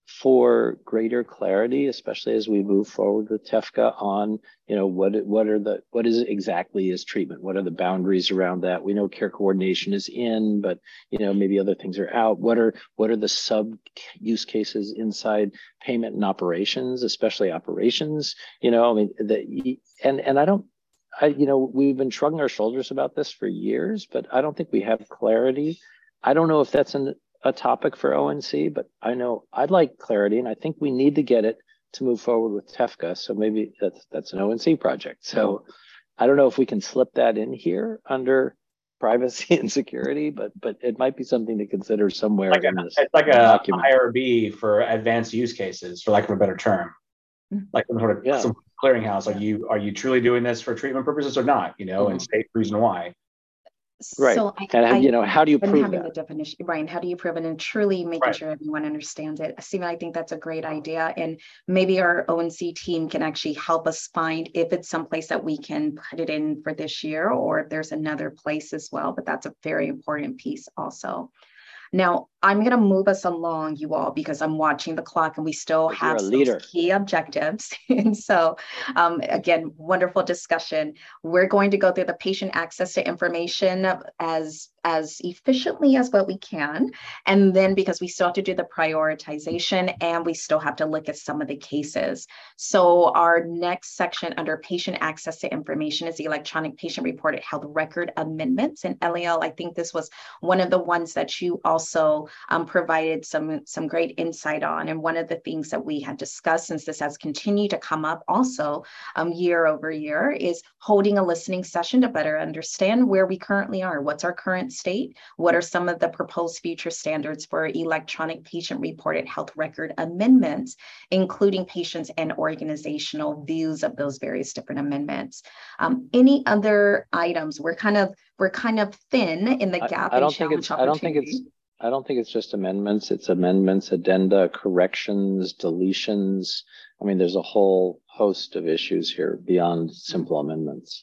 for greater clarity, especially as we move forward with TEFCA on, you know, what what are the what is exactly is treatment? What are the boundaries around that? We know care coordination is in, but you know maybe other things are out. What are what are the sub use cases inside payment and operations, especially operations? You know, I mean, the and and I don't. I, you know, we've been shrugging our shoulders about this for years, but I don't think we have clarity. I don't know if that's an a topic for O N C, but I know I'd like clarity, and I think we need to get it to move forward with TEFCA. So maybe that's that's an O N C project. So I don't know if we can slip that in here under privacy and security, but but it might be something to consider somewhere like in a, this. It's like a document. I R B for advanced use cases, for lack of a better term, like some sort of yeah. some clearinghouse. Like you, are you truly doing this for treatment purposes or not? You know, Mm-hmm. and state reason why. Right. So I, and I, you know, how do you and prove having that? the definition, Ryan, how do you prove it and truly making Right. sure everyone understands it? Stephen, I think that's a great idea. And maybe our O N C team can actually help us find if it's someplace that we can put it in for this year, or if there's another place as well. But that's a very important piece also. Now, I'm going to move us along, you all, because I'm watching the clock and we still You're have a some leader. key objectives. And so, um, again, wonderful discussion. We're going to go through the patient access to information as, as efficiently as what we can. And then because we still have to do the prioritization and we still have to look at some of the cases. So our next section under patient access to information is the electronic patient reported health record amendments. And Eliel, I think this was one of the ones that you also um, provided some, some great insight on. And one of the things that we had discussed, since this has continued to come up also um, year over year, is holding a listening session to better understand where we currently are. What's our current state? What are some of the proposed future standards for electronic patient reported health record amendments, including patients and organizational views of those various different amendments? Um, any other items? We're kind of we're kind of thin in the gap. I, I don't and think it's. opportunity. I don't think it's. I don't think it's just amendments. It's amendments, addenda, corrections, deletions. I mean, there's a whole host of issues here beyond simple amendments.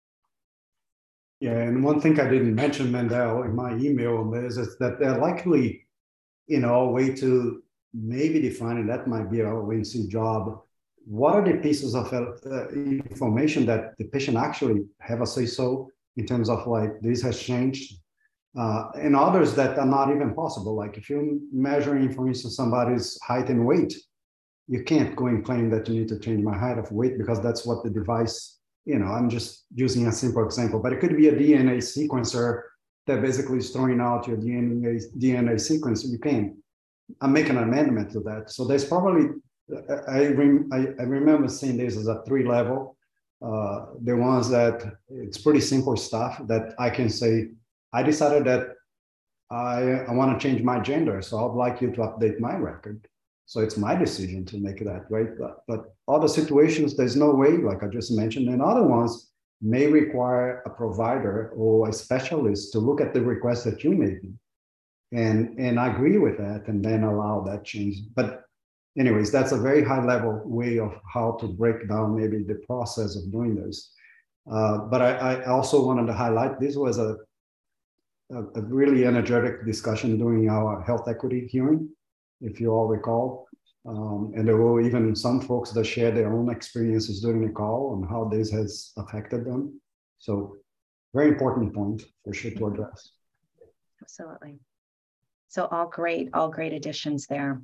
Yeah, and one thing I didn't mention, Mendel, in my email on this is that they're likely, you know, a way to maybe define, and that might be our O N C job. What are the pieces of uh, information that the patient actually have a say so in terms of like this has changed? Uh, and others that are not even possible. Like if you're measuring, for instance, somebody's height and weight, you can't go and claim that you need to change my height of weight because that's what the device, you know, I'm just using a simple example, but it could be a D N A sequencer that basically is throwing out your D N A, D N A sequence. You can I'm making an amendment to that. So there's probably, I, rem, I, I remember seeing this as a three level. Uh, the ones that it's pretty simple stuff that I can say, I decided that I, I want to change my gender, so I'd like you to update my record. So it's my decision to make that, right? But, but other situations, there's no way, like I just mentioned, and other ones may require a provider or a specialist to look at the request that you're making and, and I agree with that and then allow that change. But anyways, that's a very high level way of how to break down maybe the process of doing this. Uh, but I, I also wanted to highlight, this was a a, a really energetic discussion during our health equity hearing, if you all recall. Um, and there were even some folks that shared their own experiences during the call on how this has affected them. So very important point for sure to address. Absolutely. So all great, all great additions there.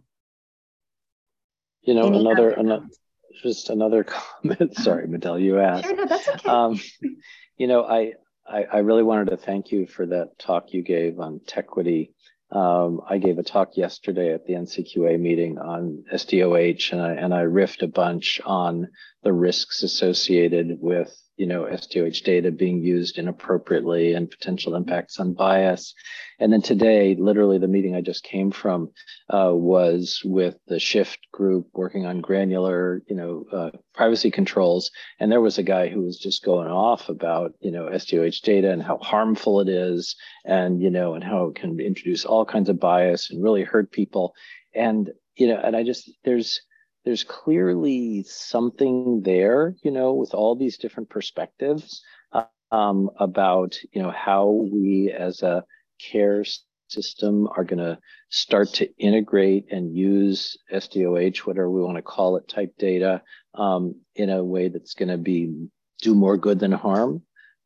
You know, Any another, other another just another comment. Sorry, Medel, you asked. Sure, no, that's okay. Um, you know, I, I I really wanted to thank you for that talk you gave on Tequity. Um, I gave a talk yesterday at the N C Q A meeting on S D O H, and I and I riffed a bunch on the risks associated with, you know, S D O H data being used inappropriately and potential impacts on bias. And then today, literally the meeting I just came from uh, was with the SHIFT group working on granular, you know, uh, privacy controls. And there was a guy who was just going off about, you know, S D O H data and how harmful it is, and, you know, and how it can introduce all kinds of bias and really hurt people. And, you know, and I just, there's, there's clearly something there, you know, with all these different perspectives um, about, you know, how we as a care system are going to start to integrate and use S D O H, whatever we want to call it, type data um, in a way that's going to be do more good than harm.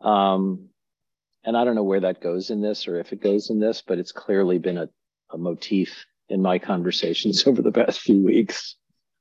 Um, and I don't know where that goes in this or if it goes in this, but it's clearly been a, a motif in my conversations over the past few weeks.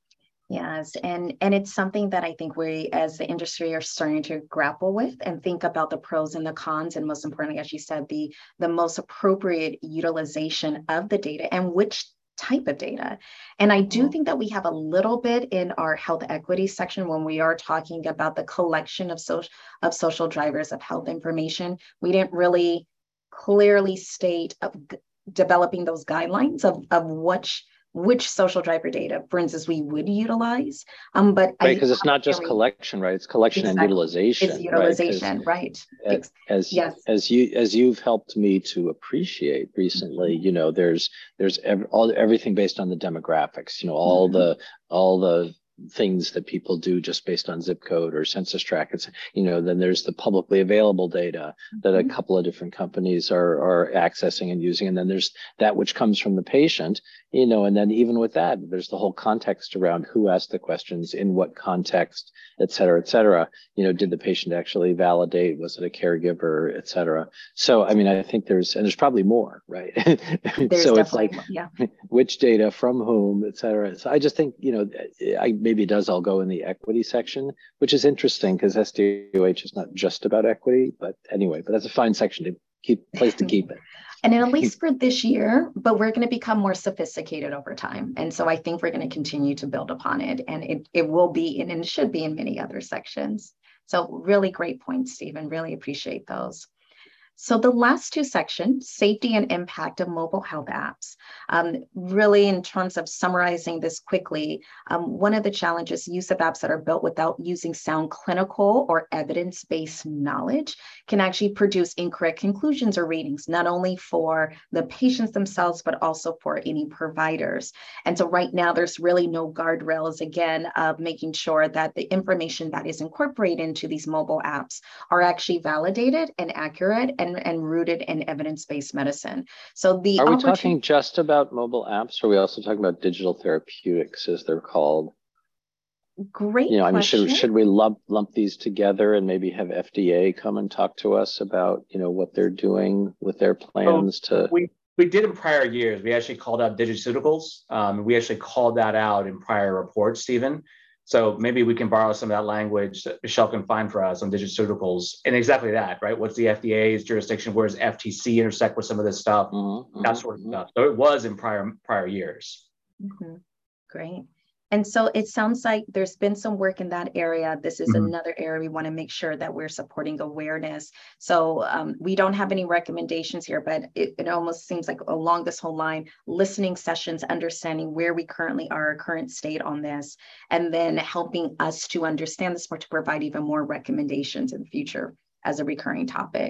Yes, and and it's something that I think we as the industry are starting to grapple with and think about the pros and the cons, and most importantly, as you said, the the most appropriate utilization of the data and which type of data. And I do think that we have a little bit in our health equity section when we are talking about the collection of social of social drivers of health information. We didn't really clearly state of developing those guidelines of, of which which social driver data, for instance, we would utilize. Um, but right, because it's not just collection, right? It's collection exactly. and utilization. It's utilization, right? right. As, yes. as you as you've helped me to appreciate recently, you know, there's there's every, all everything based on the demographics. You know, all mm-hmm. the all the things that people do just based on zip code or census tract. It's, you know, then there's the publicly available data that a couple of different companies are, are accessing and using. And then there's that which comes from the patient, you know, and then even with that, there's the whole context around who asked the questions, in what context, et cetera, et cetera. You know, did the patient actually validate? Was it a caregiver, et cetera? So, I mean, I think there's, and there's probably more, right? So it's like, yeah. which data from whom, et cetera. So I just think, you know, I maybe it does all go in the equity section, which is interesting because S D O H is not just about equity, but anyway, but that's a fine section to keep, place to keep it. And at least for this year, but we're going to become more sophisticated over time. And so I think we're going to continue to build upon it, and it, it will be, and it should be in many other sections. So really great points, Stephen, really appreciate those. So the last two sections, safety and impact of mobile health apps, um, really in terms of summarizing this quickly, um, one of the challenges, use of apps that are built without using sound clinical or evidence-based knowledge can actually produce incorrect conclusions or ratings, not only for the patients themselves, but also for any providers. And so right now there's really no guardrails, again, of making sure that the information that is incorporated into these mobile apps are actually validated and accurate and And, and rooted in evidence-based medicine. So the Are we talking just about mobile apps, or are we also talking about digital therapeutics, as they're called? Great you know, question. I mean, should, should we lump, lump these together and maybe have F D A come and talk to us about, you know, what they're doing with their plans oh, to... We, we did in prior years. We actually called out digiceuticals. Um, we actually called that out in prior reports, Stephen. So maybe we can borrow some of that language that Michelle can find for us on digiceuticals, and exactly that, right? What's the F D A's jurisdiction? Where does F T C intersect with some of this stuff? Mm-hmm, that sort of mm-hmm. stuff. So it was in prior prior years. Mm-hmm. Great. And so it sounds like there's been some work in that area. This is mm-hmm. another area we want to make sure that we're supporting awareness. So um, we don't have any recommendations here, but it, it almost seems like along this whole line, listening sessions, understanding where we currently are, our current state on this, and then helping us to understand this more to provide even more recommendations in the future as a recurring topic.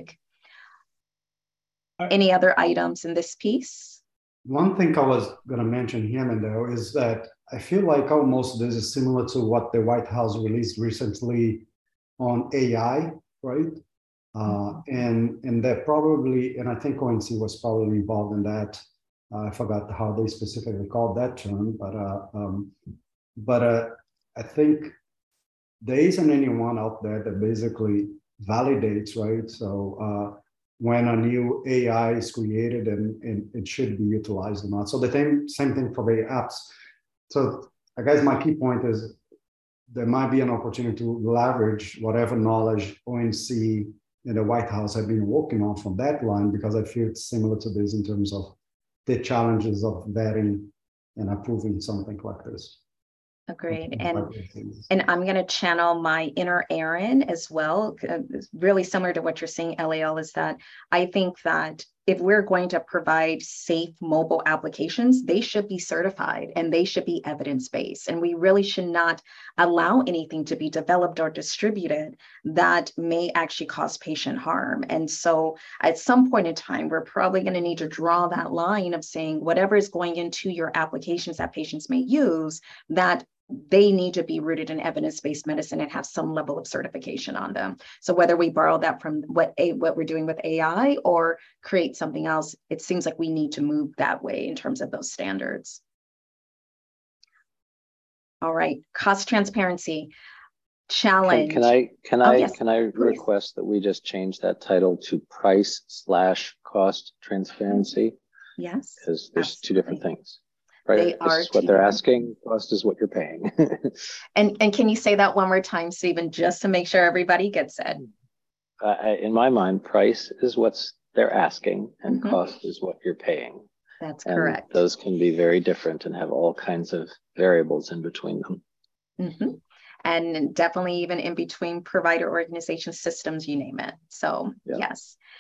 Right. Any other items in this piece? One thing I was going to mention here, Mendo, is that I feel like almost this is similar to what the White House released recently on A I, right? Uh, and and that probably, and I think O N C was probably involved in that. Uh, I forgot how they specifically called that term, but uh, um, but uh, I think there isn't anyone out there that basically validates, right? So uh, when a new A I is created and, and it should be utilized or not. So the same same thing for the apps. So I guess my key point is there might be an opportunity to leverage whatever knowledge O N C and the White House have been working on from that line, because I feel it's similar to this in terms of the challenges of vetting and approving something like this. Agreed. And, and I'm going to channel my inner Aaron as well. Really similar to what you're saying, L A L, is that I think that if we're going to provide safe mobile applications, they should be certified and they should be evidence-based. And we really should not allow anything to be developed or distributed that may actually cause patient harm. And so at some point in time, we're probably going to need to draw that line of saying whatever is going into your applications that patients may use, that they need to be rooted in evidence-based medicine and have some level of certification on them. So whether we borrow that from what a what we're doing with A I or create something else, it seems like we need to move that way in terms of those standards. All right, cost transparency challenge. Can, can I can oh, I yes, can I please. request that we just change that title to price slash cost transparency? Yes, because there's absolutely two different things. Right? They this are is what they're asking. Cost is what you're paying. and and can you say that one more time, Stephen, just to make sure everybody gets it? Uh, in my mind, price is what's they're asking, and mm-hmm. cost is what you're paying. That's and correct. Those can be very different and have all kinds of variables in between them. Mm-hmm. And definitely even in between provider organization systems, you name it. So yeah. Yes.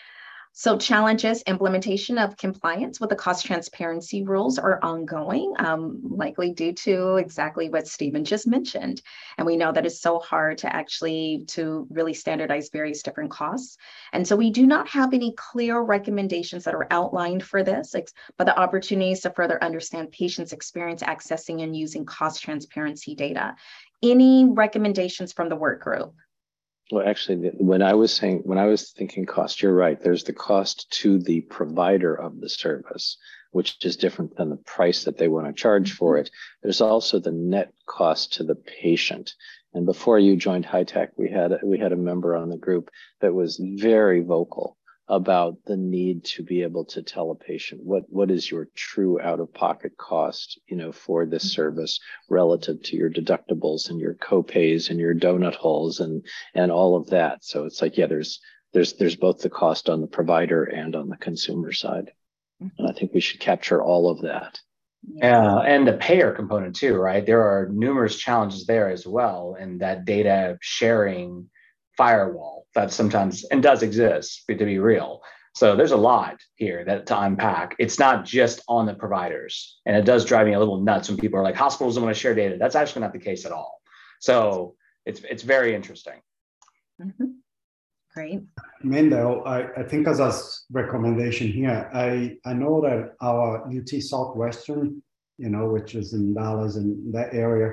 So challenges, implementation of compliance with the cost transparency rules are ongoing, um, likely due to exactly what Stephen just mentioned. And we know that it's so hard to actually to really standardize various different costs. And so we do not have any clear recommendations that are outlined for this, but the opportunities to further understand patients' experience accessing and using cost transparency data. Any recommendations from the work group? Well, actually, when I was saying, when I was thinking cost, you're right. There's the cost to the provider of the service, which is different than the price that they want to charge for it. There's also the net cost to the patient. And before you joined HITECH, we had we had a member on the group that was very vocal about the need to be able to tell a patient what what is your true out-of-pocket cost, you know, for this service relative to your deductibles and your co-pays and your donut holes and and all of that. So it's like, yeah, there's there's there's both the cost on the provider and on the consumer side, and I think we should capture all of that. Yeah, and the payer component too, right? There are numerous challenges there as well, and that data sharing firewall that sometimes and does exist, but to be real. So there's a lot here that to unpack. It's not just on the providers, and it does drive me a little nuts when people are like, hospitals don't want to share data. That's actually not the case at all. So it's it's very interesting. Mm-hmm. Great. Mendel, I, I think as a recommendation here, I, I know that our U T Southwestern, you know, which is in Dallas and that area,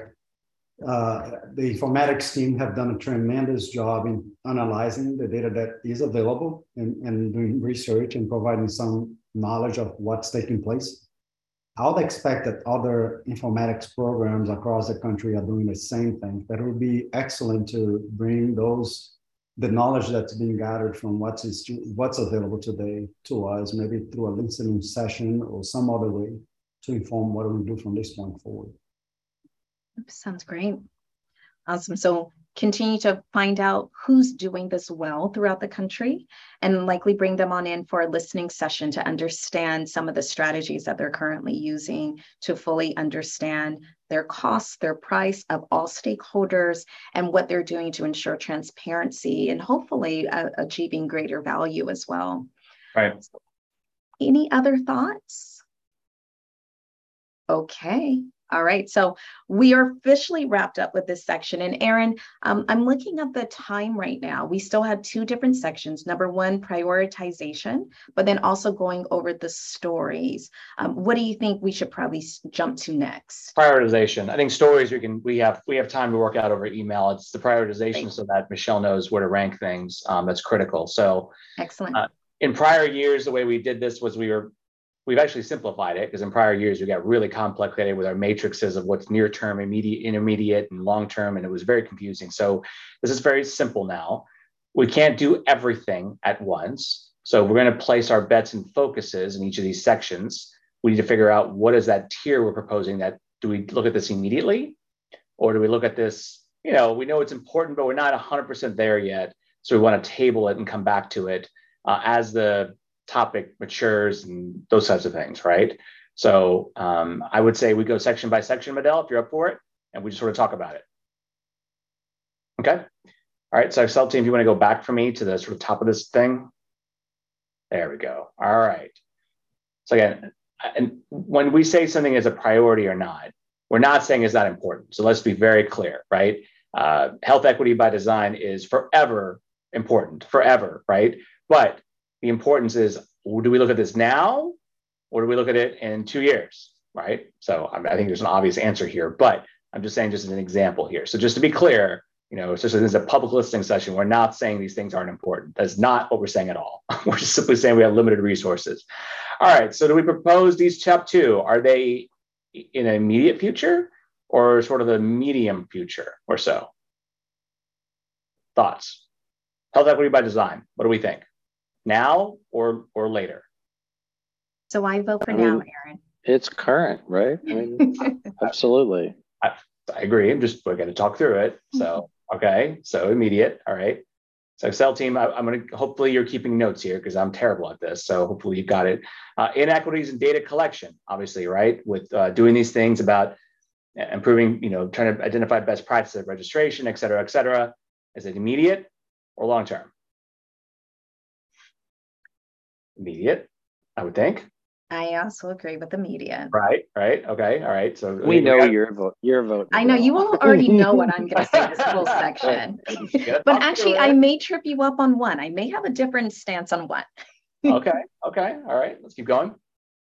Uh, the informatics team have done a tremendous job in analyzing the data that is available and, and doing research and providing some knowledge of what's taking place. I would expect that other informatics programs across the country are doing the same thing. That would be excellent to bring those, the knowledge that's being gathered from what's, is, what's available today to us, maybe through a listening session or some other way to inform what we do from this point forward. Sounds great. Awesome. So continue to find out who's doing this well throughout the country and likely bring them on in for a listening session to understand some of the strategies that they're currently using to fully understand their costs, their price of all stakeholders, and what they're doing to ensure transparency and hopefully uh, achieving greater value as well. Right. Any other thoughts? Okay. All right, so we are officially wrapped up with this section. And Aaron, um, I'm looking at the time right now. We still have two different sections. Number one, prioritization, but then also going over the stories. Um, what do you think we should probably jump to next? Prioritization. I think stories we can we have we have time to work out over email. It's the prioritization Great. so that Michelle knows where to rank things. Um, that's critical. So excellent. Uh, in prior years, the way we did this was we were we've actually simplified it because in prior years we got really complicated with our matrices of what's near term, immediate, intermediate, and long term, and it was very confusing. So this is very simple now. We can't do everything at once. So we're going to place our bets and focuses in each of these sections. We need to figure out what is that tier we're proposing. That do we look at this immediately, or do we look at this? You know, we know it's important, but we're not one hundred percent there yet. So we want to table it and come back to it uh, as the topic matures and those types of things, right? So um, I would say we go section by section, Medell, if you're up for it, and we just sort of talk about it. Okay. All right. So Excel team, if you want to go back for me to the sort of top of this thing. There we go. All right. So again, and when we say something is a priority or not, we're not saying it's not important. So let's be very clear, right? Uh, health equity by design is forever important, forever, right? But the importance is, do we look at this now or do we look at it in two years, right? So I think there's an obvious answer here, but I'm just saying just as an example here. So just to be clear, you know, especially this is a public listing session, we're not saying these things aren't important. That's not what we're saying at all. We're just simply saying we have limited resources. All right, so do we propose these top two? Are they in an immediate future or sort of the medium future or so? Thoughts? Health equity by design, what do we think? Now or or later? So I vote for I now, mean, Aaron. It's current, right? I mean, absolutely. I, I agree. I'm just we're going to talk through it. So okay, so immediate. All right. So Excel team, I, I'm going to hopefully you're keeping notes here because I'm terrible at this. So hopefully you've got it. Uh, inequities in data collection, obviously, right? With uh, doing these things about improving, you know, trying to identify best practices of registration, et cetera, et cetera. Is it immediate or long term? Immediate, I would think. I also agree with the media. Right, right, okay, all right. So We know got... your vote. Your vote. I know you all already know what I'm going to say this whole section. But actually, I may trip you up on one. I may have a different stance on one. okay, okay, all right. Let's keep going.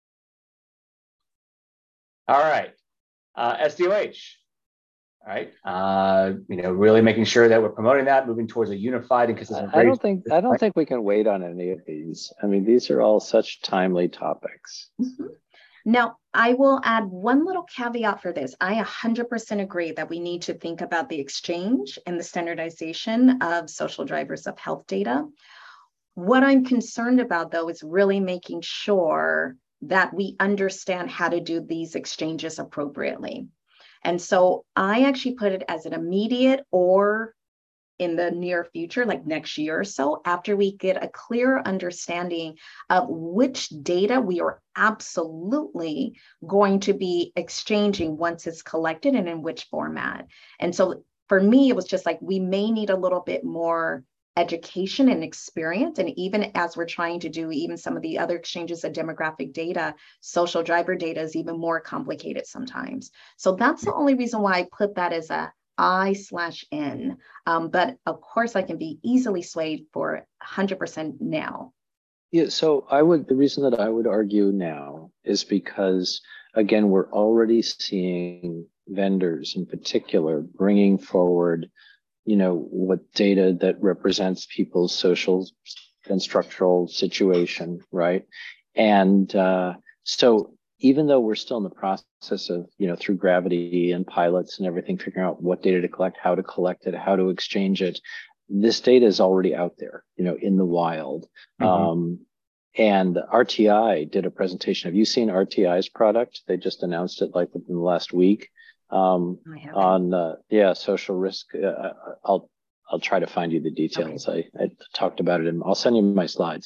All right, uh, S D O H. All right, uh, you know, really making sure that we're promoting that, moving towards a unified and consistent. I don't think I don't think we can wait on any of these. I mean, these are all such timely topics. Mm-hmm. Now, I will add one little caveat for this. I one hundred percent agree that we need to think about the exchange and the standardization of social drivers of health data. What I'm concerned about, though, is really making sure that we understand how to do these exchanges appropriately. And so I actually put it as an immediate or in the near future, like next year or so, after we get a clear understanding of which data we are absolutely going to be exchanging once it's collected and in which format. And so for me, it was just like, we may need a little bit more education and experience. And even as we're trying to do even some of the other exchanges of demographic data, social driver data is even more complicated sometimes. So that's the only reason why I put that as a I slash N. Um, but of course, I can be easily swayed for one hundred percent now. Yeah, so I would, the reason that I would argue now is because, again, we're already seeing vendors in particular bringing forward, you know, what data that represents people's social and structural situation, right? And uh, so even though we're still in the process of, you know, through Gravity and pilots and everything, figuring out what data to collect, how to collect it, how to exchange it, this data is already out there, you know, in the wild. Mm-hmm. Um, and R T I did a presentation. Have you seen R T I's product? They just announced it like within the last week. Um, on uh, yeah, social risk. Uh, I'll I'll try to find you the details. Okay. I, I talked about it, and I'll send you my slides.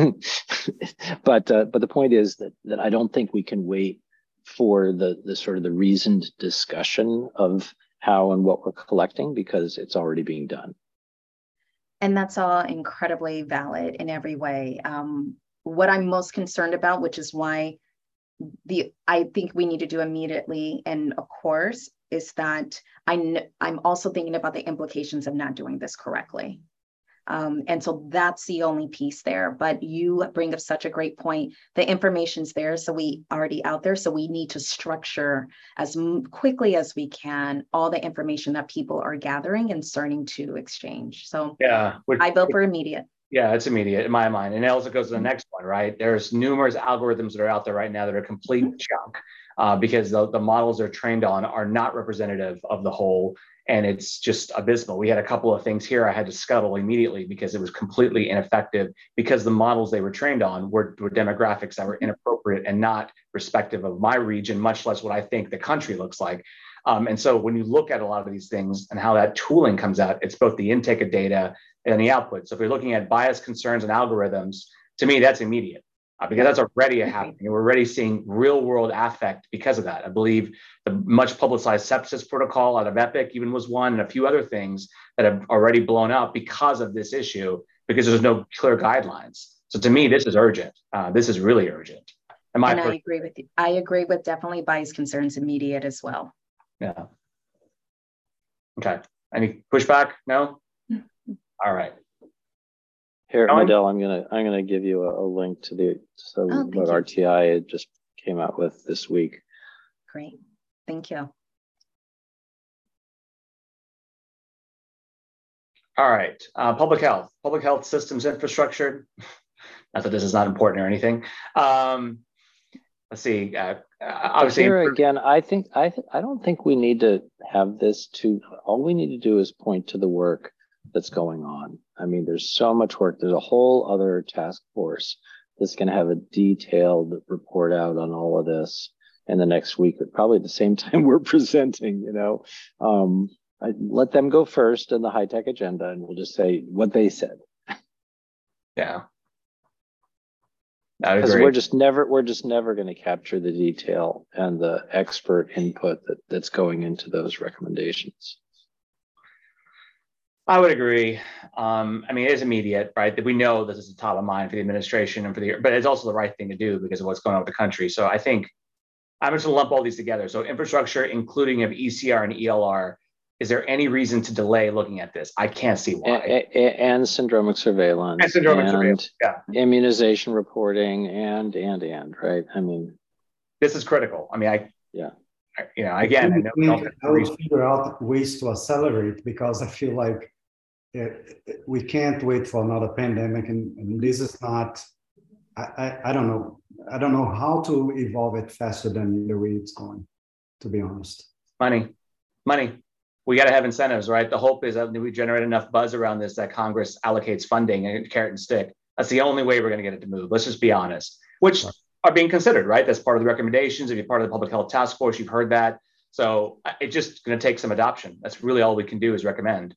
but uh, but the point is that that I don't think we can wait for the the sort of the reasoned discussion of how and what we're collecting, because it's already being done. And that's all incredibly valid in every way. Um, what I'm most concerned about, which is why the I think we need to do immediately, and of course, is that I I'm also thinking about the implications of not doing this correctly. Um, and so that's the only piece there. But you bring up such a great point. The information's there, so we already out there. So we need to structure as quickly as we can all the information that people are gathering and starting to exchange. So yeah, which, I vote for immediate. Yeah, it's immediate in my mind. And it also goes to the next one, right? There's numerous algorithms that are out there right now that are complete junk uh, because the, the models they're trained on are not representative of the whole. And it's just abysmal. We had a couple of things here I had to scuttle immediately because it was completely ineffective because the models they were trained on were, were demographics that were inappropriate and not respective of my region, much less what I think the country looks like. Um, and so when you look at a lot of these things and how that tooling comes out, it's both the intake of data and the output. So if you're looking at bias, concerns, and algorithms, to me, that's immediate uh, because that's already happening. We're already seeing real world affect because of that. I believe the much publicized sepsis protocol out of Epic even was one, and a few other things that have already blown up because of this issue, because there's no clear guidelines. So to me, this is urgent. Uh, this is really urgent. And I agree with you. I agree with definitely bias, concerns, immediate as well. Yeah. Okay. Any pushback? No? All right. Here, Medel, I'm gonna I'm gonna give you a, a link to the so oh, what you. R T I just came out with this week. Great, thank you. All right, uh, public health, public health systems infrastructure. Not that this is not important or anything. Um, let's see. Uh, obviously, here again, I think I th I don't think we need to have this to. All we need to do is point to the work that's going on. I mean, there's so much work. There's a whole other task force that's going to have a detailed report out on all of this in the next week, but probably at the same time we're presenting, you know. Um, I let them go first in the high tech agenda, and we'll just say what they said. Yeah. Because we're just never we're just never going to capture the detail and the expert input that, that's going into those recommendations. I would agree. Um, I mean, it is immediate, right? That we know this is top of mind for the administration and for the, but it's also the right thing to do because of what's going on with the country. So I think I'm just gonna lump all these together. So infrastructure, including of E C R and E L R, is there any reason to delay looking at this? I can't see why. And, and syndromic surveillance. And syndromic and surveillance, yeah. Immunization reporting and, and, and, right? I mean. This is critical. I mean, I, yeah. I, you know, again, I know we don't have I would figure out ways to accelerate because I feel like it, it, we can't wait for another pandemic, and, and this is not, I, I, I don't know. I don't know how to evolve it faster than the way it's going, to be honest. Money, money. We got to have incentives, right? The hope is that we generate enough buzz around this that Congress allocates funding and carrot and stick. That's the only way we're going to get it to move. Let's just be honest, which right. are being considered, right? That's part of the recommendations. If you're part of the public health task force, you've heard that. So it's just going to take some adoption. That's really all we can do is recommend.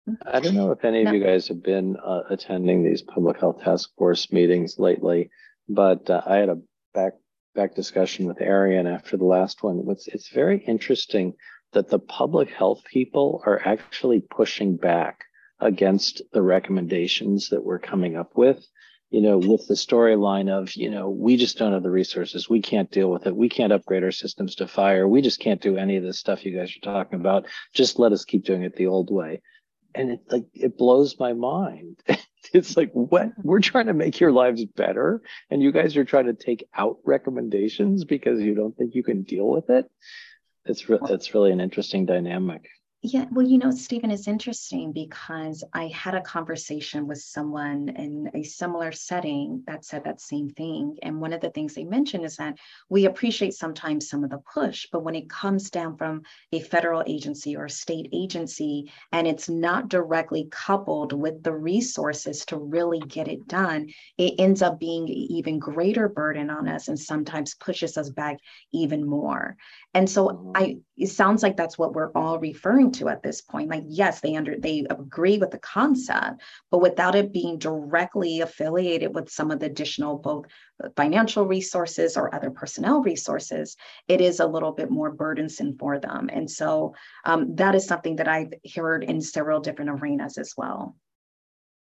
I don't know if any of you guys have been uh, attending these public health task force meetings lately, but uh, I had a back back discussion with Arian after the last one. It's, it's very interesting that the public health people are actually pushing back against the recommendations that we're coming up with, you know, with the storyline of, you know, we just don't have the resources. We can't deal with it. We can't upgrade our systems to fire. We just can't do any of this stuff you guys are talking about. Just let us keep doing it the old way. And it like, it blows my mind. It's like, what? We're trying to make your lives better, and you guys are trying to take out recommendations because you don't think you can deal with it. It's re it's really an interesting dynamic. Yeah, well, you know, Stephen, it's interesting because I had a conversation with someone in a similar setting that said that same thing. And one of the things they mentioned is that we appreciate sometimes some of the push, but when it comes down from a federal agency or a state agency, and it's not directly coupled with the resources to really get it done, it ends up being an even greater burden on us and sometimes pushes us back even more. And so I, it sounds like that's what we're all referring to at this point. Like, yes, they under they agree with the concept, but without it being directly affiliated with some of the additional both financial resources or other personnel resources, it is a little bit more burdensome for them. And so um, that is something that I've heard in several different arenas as well.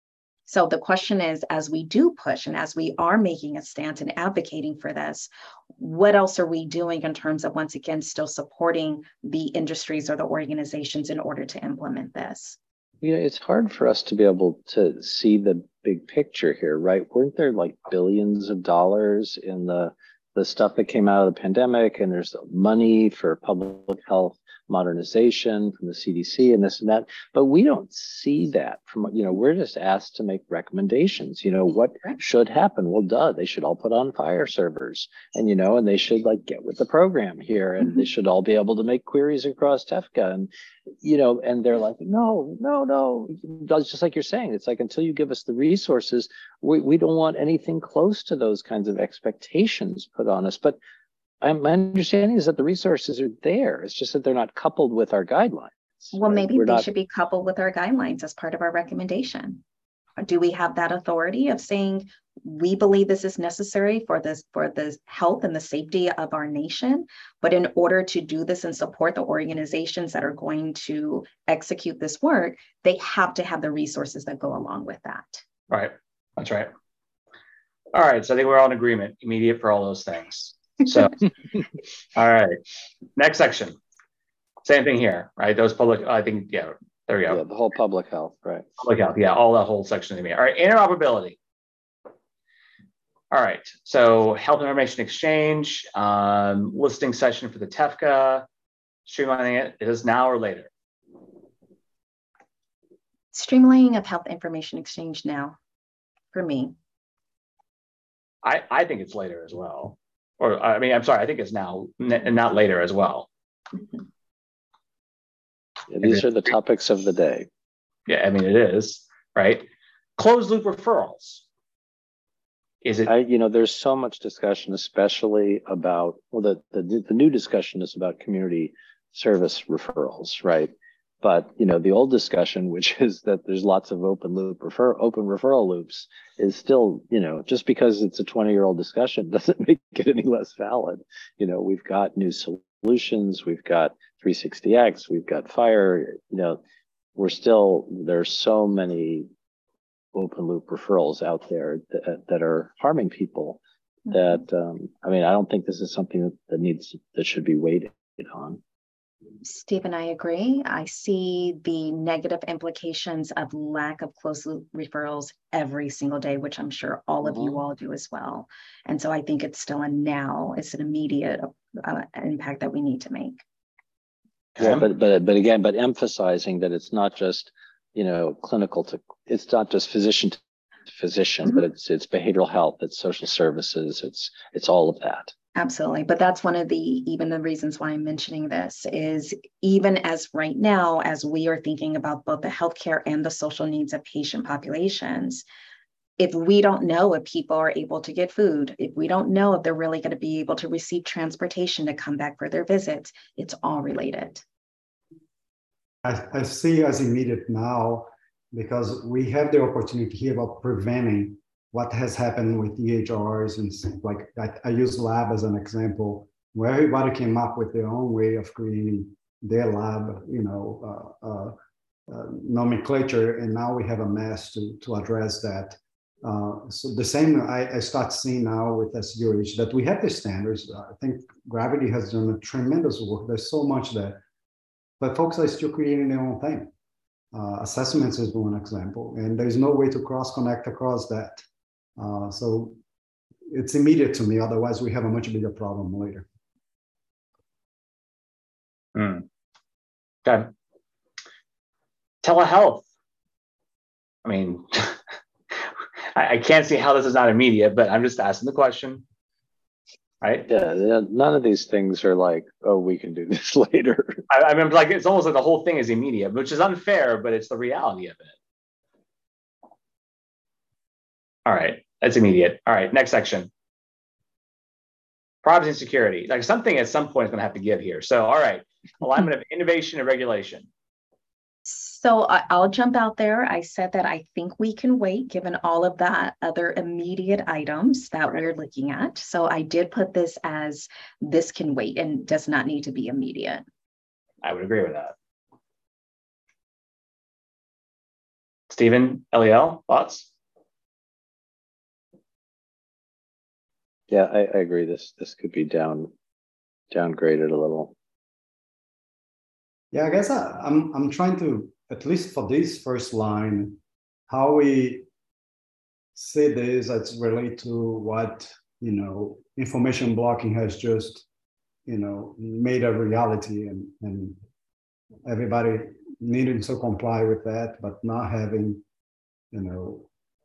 So the question is, as we do push and as we are making a stance and advocating for this, what else are we doing in terms of, once again, still supporting the industries or the organizations in order to implement this? You know, it's hard for us to be able to see the big picture here, right? Weren't there like billions of dollars in the the stuff that came out of the pandemic, and there's money for public health modernization from the C D C and this and that, but we don't see that from, you know, we're just asked to make recommendations, you know, what should happen? Well, duh, they should all put on fire servers, and, you know, and they should like get with the program here, and mm-hmm. they should all be able to make queries across TEFCA, and, you know, and they're like, no, no, no, it's just like you're saying, it's like, until you give us the resources, we, we don't want anything close to those kinds of expectations put on us. But my understanding is that the resources are there. It's just that they're not coupled with our guidelines. Well, right? maybe We're they not... should be coupled with our guidelines as part of our recommendation. Do we have that authority of saying, we believe this is necessary for this, for the health and the safety of our nation, but in order to do this and support the organizations that are going to execute this work, they have to have the resources that go along with that. Right, that's right. All right, so I think we're all in agreement, immediate for all those things. So, all right, next section. Same thing here, right? Those public, I think, yeah, there we go. Yeah, the whole public health, right? Public health, yeah, all that whole section of me. All right, interoperability. All right, so health information exchange, um, listing session for the TEFCA, streamlining it, it is now or later? Streamlining of health information exchange now, for me. I, I think it's later as well. Or, I mean, I'm sorry, I think it's now and not later as well. Mm-hmm. Yeah, these are the topics of the day. Yeah, I mean, it is, right? Closed loop referrals. Is it? I, you know, there's so much discussion, especially about, well, the, the, the new discussion is about community service referrals, right? But, you know, the old discussion, which is that there's lots of open loop refer, open referral loops, is still, you know, just because it's a twenty year old discussion doesn't make it any less valid. You know, we've got new solutions, we've got three sixty X, we've got FHIR, you know, we're still, there's so many open loop referrals out there that, that are harming people mm-hmm. that, um, I mean, I don't think this is something that, that needs, that should be weighted on. Stephen, I agree. I see the negative implications of lack of closed loop referrals every single day, which I'm sure all of mm-hmm. you all do as well. And so I think it's still a now, it's an immediate uh, impact that we need to make. Yeah, but but but again, but emphasizing that it's not just, you know, clinical to, it's not just physician to physician, mm-hmm. but it's it's behavioral health, it's social services, it's it's all of that. Absolutely. But that's one of the, even the reasons why I'm mentioning this is, even as right now, as we are thinking about both the healthcare and the social needs of patient populations, if we don't know if people are able to get food, if we don't know if they're really going to be able to receive transportation to come back for their visits, it's all related. I, I see as immediate now, because we have the opportunity here about preventing what has happened with E H Rs, and like I, I use lab as an example, where everybody came up with their own way of creating their lab, you know, uh, uh, uh, nomenclature, and now we have a mess to, to address that. Uh, so the same I, I start seeing now with S D O H, that we have the standards. I think Gravity has done a tremendous work. There's so much there, but folks are still creating their own thing. Uh, assessments is one example, and there's no way to cross-connect across that. Uh, so it's immediate to me. Otherwise, we have a much bigger problem later. Mm. Okay. Telehealth. I mean, I, I can't see how this is not immediate, but I'm just asking the question. Right? Yeah, none of these things are like, oh, we can do this later. I, I mean, like, it's almost like the whole thing is immediate, which is unfair, but it's the reality of it. All right, that's immediate. All right, next section. Privacy and security. Like, something at some point is going to have to give here. So, all right, alignment of innovation and regulation. So I, I'll jump out there. I said that I think we can wait, given all of that other immediate items that right. we're looking at. So I did put this as this can wait and does not need to be immediate. I would agree with that. Stephen, Eliel, thoughts? Yeah, I, I agree. This this could be down downgraded a little. Yeah, I guess I, I'm I'm trying to, at least for this first line, how we see this as relate to what, you know, information blocking has just, you know, made a reality, and, and everybody needing to comply with that, but not having, you know,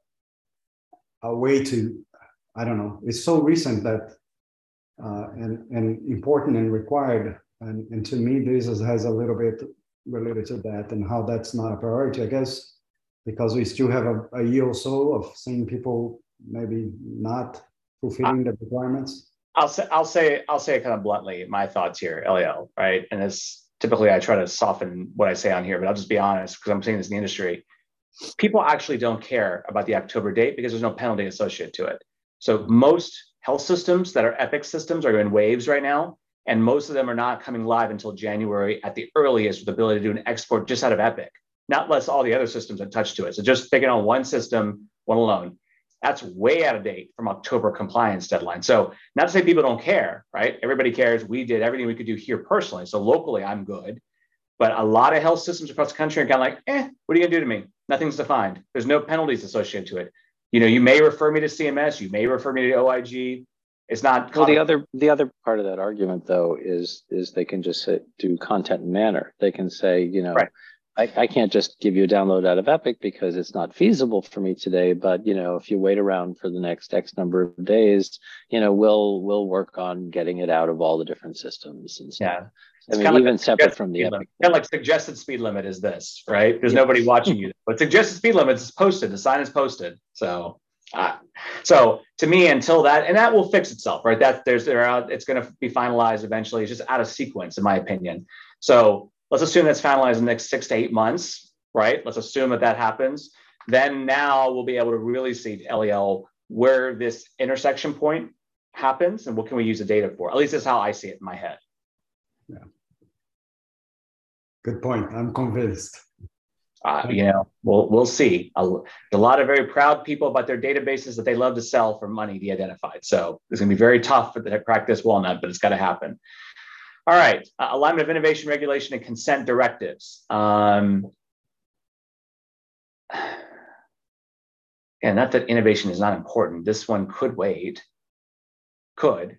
a way to, I don't know, it's so recent that, uh, and, and important and required. And, and to me, this is, has a little bit related to that, and how that's not a priority, I guess, because we still have a, a year or so of seeing people maybe not fulfilling the requirements. I'll say, I'll say, I'll say it kind of bluntly, my thoughts here, Eliel, right? And it's typically I try to soften what I say on here, but I'll just be honest because I'm saying this in the industry. People actually don't care about the October date because there's no penalty associated to it. So most health systems that are Epic systems are in waves right now, and most of them are not coming live until January at the earliest, with the ability to do an export just out of Epic, not less all the other systems attached to it. So just picking on one system, one alone, that's way out of date from October compliance deadline. So not to say people don't care, right? Everybody cares. We did everything we could do here personally. So locally, I'm good. But a lot of health systems across the country are kind of like, eh, what are you gonna do to me? Nothing's defined. There's no penalties associated to it. You know, you may refer me to C M S, you may refer me to O I G. It's not. Well, the other the other part of that argument, though, is is they can just say, do content and manner. They can say, you know, right. I, I can't just give you a download out of Epic because it's not feasible for me today. But, you know, if you wait around for the next X number of days, you know, we'll we'll work on getting it out of all the different systems and stuff. Yeah. I mean, even like separate from the Epic. Kind of like suggested speed limit is this, right? There's yeah. nobody watching you, but suggested speed limit is posted. The sign is posted. So, uh, so to me, until that, and that will fix itself, right? That there's there out. It's going to be finalized eventually. It's just out of sequence, in my opinion. So let's assume that's finalized in the next six to eight months, right? Let's assume that that happens. Then now we'll be able to really see L E L where this intersection point happens and what can we use the data for. At least that's how I see it in my head. Yeah. Good point. I'm convinced. Uh, you know, we'll we'll see. A, a lot of very proud people about their databases that they love to sell for money de-identified. So it's going to be very tough to crack this walnut, but it's got to happen. All right, uh, alignment of innovation, regulation, and consent directives. Um, and not that innovation is not important. This one could wait. Could.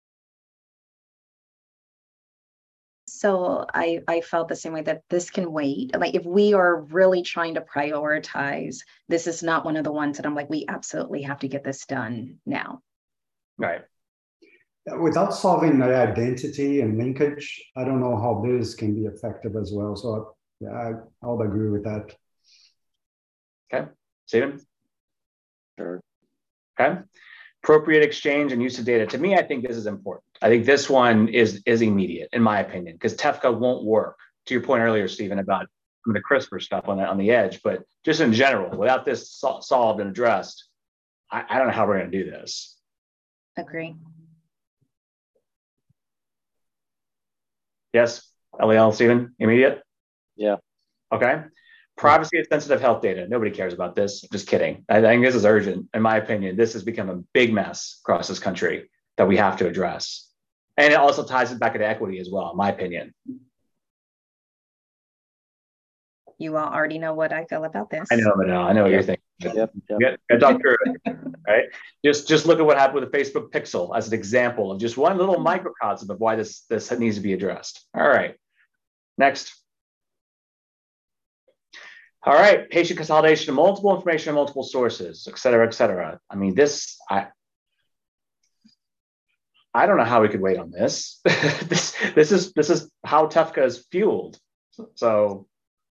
So I, I felt the same way that this can wait. Like if we are really trying to prioritize, this is not one of the ones that I'm like, we absolutely have to get this done now. Right. Without solving the identity and linkage, I don't know how this can be effective as well. So yeah, I, I would agree with that. Okay, Stephen? Sure. Okay. Appropriate exchange and use of data. To me, I think this is important. I think this one is, is immediate, in my opinion, because TEFCA won't work. To your point earlier, Stephen, about some of the CRISPR stuff on the, on the edge, but just in general, without this sol- solved and addressed, I, I don't know how we're going to do this. Agree. Yes, L E L, Stephen, immediate? Yeah. Okay. Privacy of sensitive health data. Nobody cares about this. Just kidding. I think this is urgent. In my opinion, this has become a big mess across this country that we have to address. And it also ties it back into equity as well, in my opinion. You all already know what I feel about this. I know, but I know what Yep. you're thinking. Yep. Yep. Get, get doctor, right? Just, just look at what happened with the Facebook Pixel as an example of just one little microcosm of why this, this needs to be addressed. All right. Next. All right, patient consolidation of multiple information and multiple sources, et cetera, et cetera. I mean, this, I, I don't know how we could wait on this. this, this is, this is how TEFCA is fueled. So.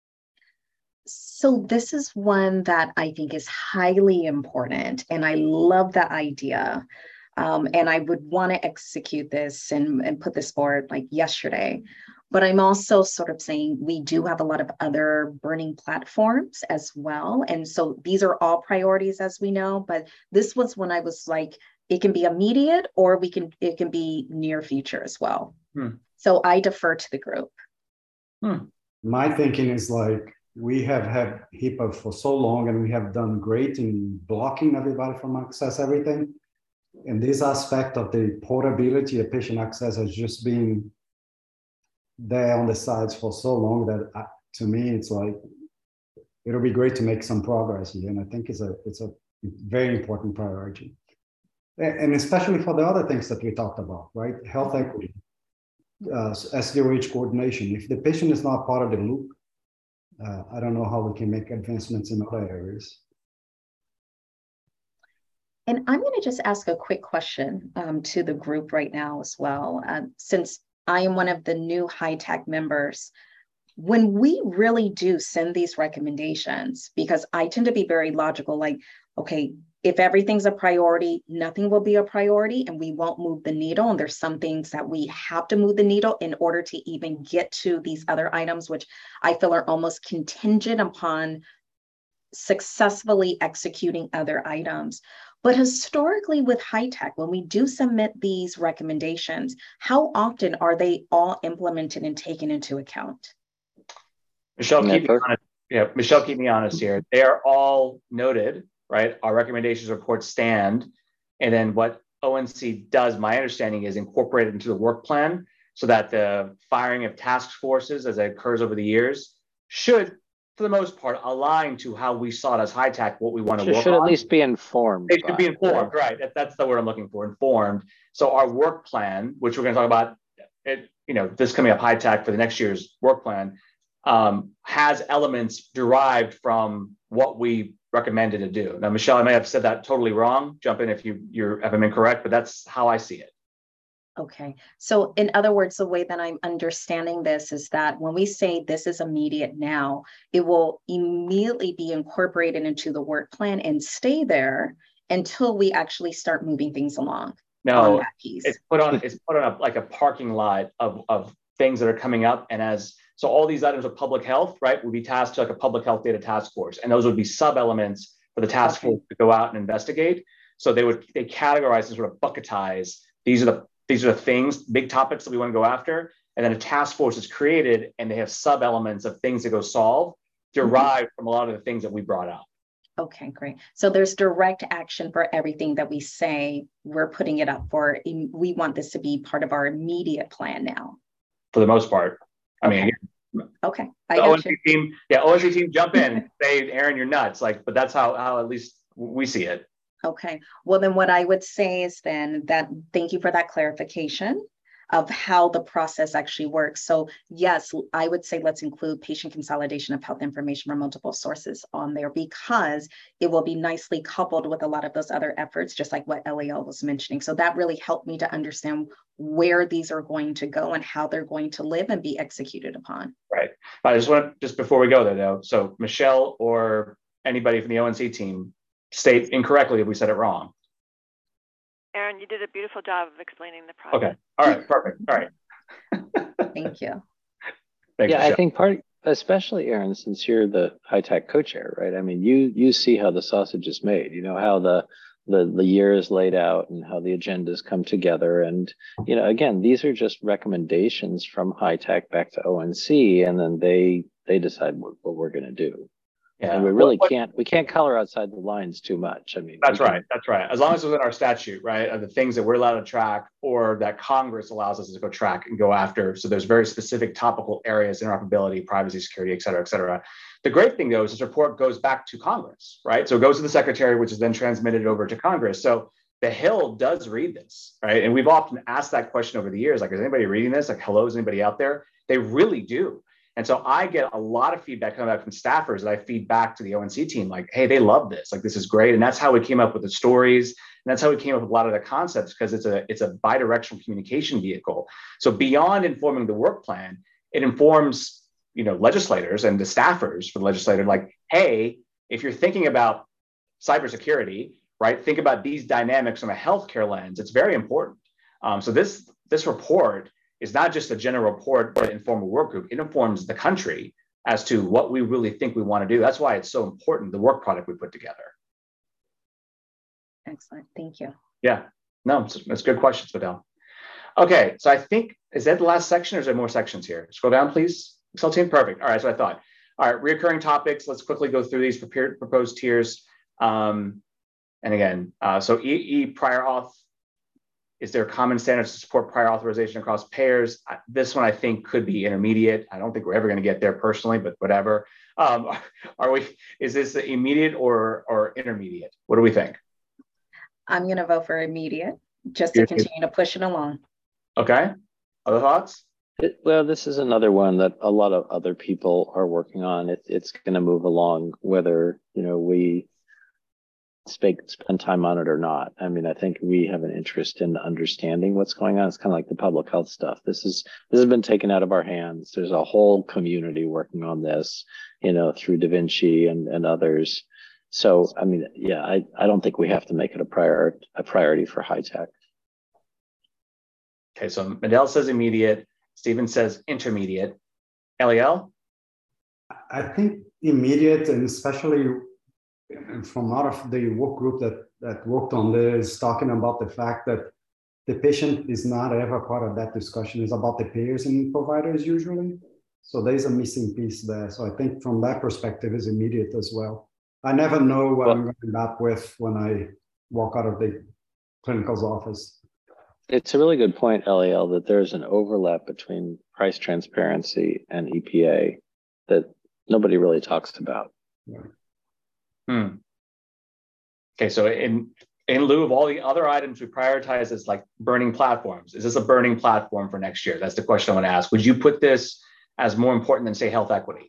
So this is one that I think is highly important, and I love the idea. Um, and I would want to execute this and, and put this forward like yesterday. But I'm also sort of saying we do have a lot of other burning platforms as well. And so these are all priorities, as we know, but this was when I was like, it can be immediate or we can, it can be near future as well. Hmm. So I defer to the group. Hmm. My thinking is like, we have had HIPAA for so long and we have done great in blocking everybody from access everything. And this aspect of the portability of patient access has just been there on the sides for so long that uh, to me, it's like, it'll be great to make some progress here. And I think it's a, it's a very important priority. And especially for the other things that we talked about, right? Health equity, uh, S D O H coordination. If the patient is not part of the loop, uh, I don't know how we can make advancements in other areas. And I'm going to just ask a quick question um, to the group right now as well. Uh, since I am one of the new HITAC members, when we really do send these recommendations, because I tend to be very logical, like, okay, if everything's a priority, nothing will be a priority and we won't move the needle. And there's some things that we have to move the needle in order to even get to these other items, which I feel are almost contingent upon successfully executing other items. But historically with HITAC, when we do submit these recommendations, how often are they all implemented and taken into account? Michelle, keep me honest. Yeah, Michelle, keep me honest here. They are all noted, right? Our recommendations reports stand. And then what O N C does, my understanding, is incorporated into the work plan so that the firing of task forces as it occurs over the years should, for the most part, align to how we saw it as HITAC, what we want to should, work should on. Should at least be informed. It should be informed, right? That, that's the word I'm looking for, informed. So our work plan, which we're going to talk about, it, you know, this coming up HITAC for the next year's work plan, um, has elements derived from what we recommended to do. Now, Michelle, I may have said that totally wrong. Jump in if you, you're, if I'm incorrect, but that's how I see it. Okay. So in other words, the way that I'm understanding this is that when we say this is immediate now, it will immediately be incorporated into the work plan and stay there until we actually start moving things along. No, on that piece. It's put on, it's put on a, like a parking lot of, of things that are coming up. And as, so all these items of public health, right, would be tasked to like a public health data task force. And those would be sub-elements for the task okay. force to go out and investigate. So they would, they categorize and sort of bucketize. These are the, these are the things, big topics that we want to go after. And then a task force is created and they have sub-elements of things to go solve derived mm-hmm. from a lot of the things that we brought up. Okay, great. So there's direct action for everything that we say we're putting it up for. We want this to be part of our immediate plan now. For the most part. I okay. mean, okay. I the got O N C you. team, yeah, O N C team, jump in, say, Aaron, you're nuts. Like, but that's how, how at least we see it. Okay. Well, then what I would say is then that thank you for that clarification of how the process actually works. So yes, I would say let's include patient consolidation of health information from multiple sources on there because it will be nicely coupled with a lot of those other efforts, just like what Eliel was mentioning. So that really helped me to understand where these are going to go and how they're going to live and be executed upon. Right. I just want, just before we go there though, so Michelle or anybody from the O N C team state incorrectly if we said it wrong. Aaron, you did a beautiful job of explaining the process. Okay. All right. Perfect. All right. Thank you. Thanks, yeah, Michelle. I think part, especially Aaron, since you're the HITAC co-chair, right? I mean, you you see how the sausage is made. You know how the the the year is laid out and how the agendas come together. And you know, again, these are just recommendations from HITAC back to O N C, and then they they decide what, what we're going to do. Yeah, and we really what, what, can't we can't color outside the lines too much. I mean, that's can, right. That's right. As long as it's in our statute, right, are the things that we're allowed to track or that Congress allows us to go track and go after. So there's very specific topical areas, interoperability, privacy, security, et cetera, et cetera. The great thing though is this report goes back to Congress, right? So it goes to the secretary, which is then transmitted over to Congress. So the Hill does read this, right? And we've often asked that question over the years, like, is anybody reading this? Like, hello, is anybody out there? They really do. And so I get a lot of feedback coming back from staffers that I feed back to the O N C team, like, hey, they love this, like, this is great. And that's how we came up with the stories. And that's how we came up with a lot of the concepts, because it's a, it's a bidirectional communication vehicle. So beyond informing the work plan, it informs, you know, legislators and the staffers for the legislator, like, hey, if you're thinking about cybersecurity, right, think about these dynamics from a healthcare lens. It's very important. Um, so this, this report is not just a general report to inform a work group. It informs the country as to what we really think we want to do. That's why it's so important, the work product we put together. Excellent. Thank you. Yeah. No, that's good questions, Fidel. Okay. So I think, is that the last section or is there more sections here? Scroll down, please. Excel team. Perfect. All right. So I thought. All right. Reoccurring topics. Let's quickly go through these prepared, proposed tiers. Um, And again, uh, so E, E prior auth, is there common standards to support prior authorization across payers? This one I think could be intermediate. I don't think we're ever going to get there personally, but whatever. Um, are we? Is this immediate or or intermediate? What do we think? I'm going to vote for immediate, just to continue to push it along. Okay. Other thoughts? It, well, this is another one that a lot of other people are working on. It, it's going to move along, whether you know we Spend, spend time on it or not. I mean, I think we have an interest in understanding what's going on. It's kind of like the public health stuff. This is this has been taken out of our hands. There's a whole community working on this, you know, through Da Vinci and, and others. So, I mean, yeah, I, I don't think we have to make it a prior a priority for high tech. Okay, so Medell says immediate. Stephen says intermediate. Eliel? I think immediate, and especially from out of the work group that, that worked on this, talking about the fact that the patient is not ever part of that discussion. It's about the payers and providers usually. So there's a missing piece there. So I think from that perspective is immediate as well. I never know what well, I'm going to end up with when I walk out of the clinical's office. It's a really good point, Eliel, that there's an overlap between price transparency and E P A that nobody really talks about. Yeah. Hmm. Okay, so in in lieu of all the other items we prioritize as like burning platforms, is this a burning platform for next year? That's the question I want to ask. Would you put this as more important than, say, health equity?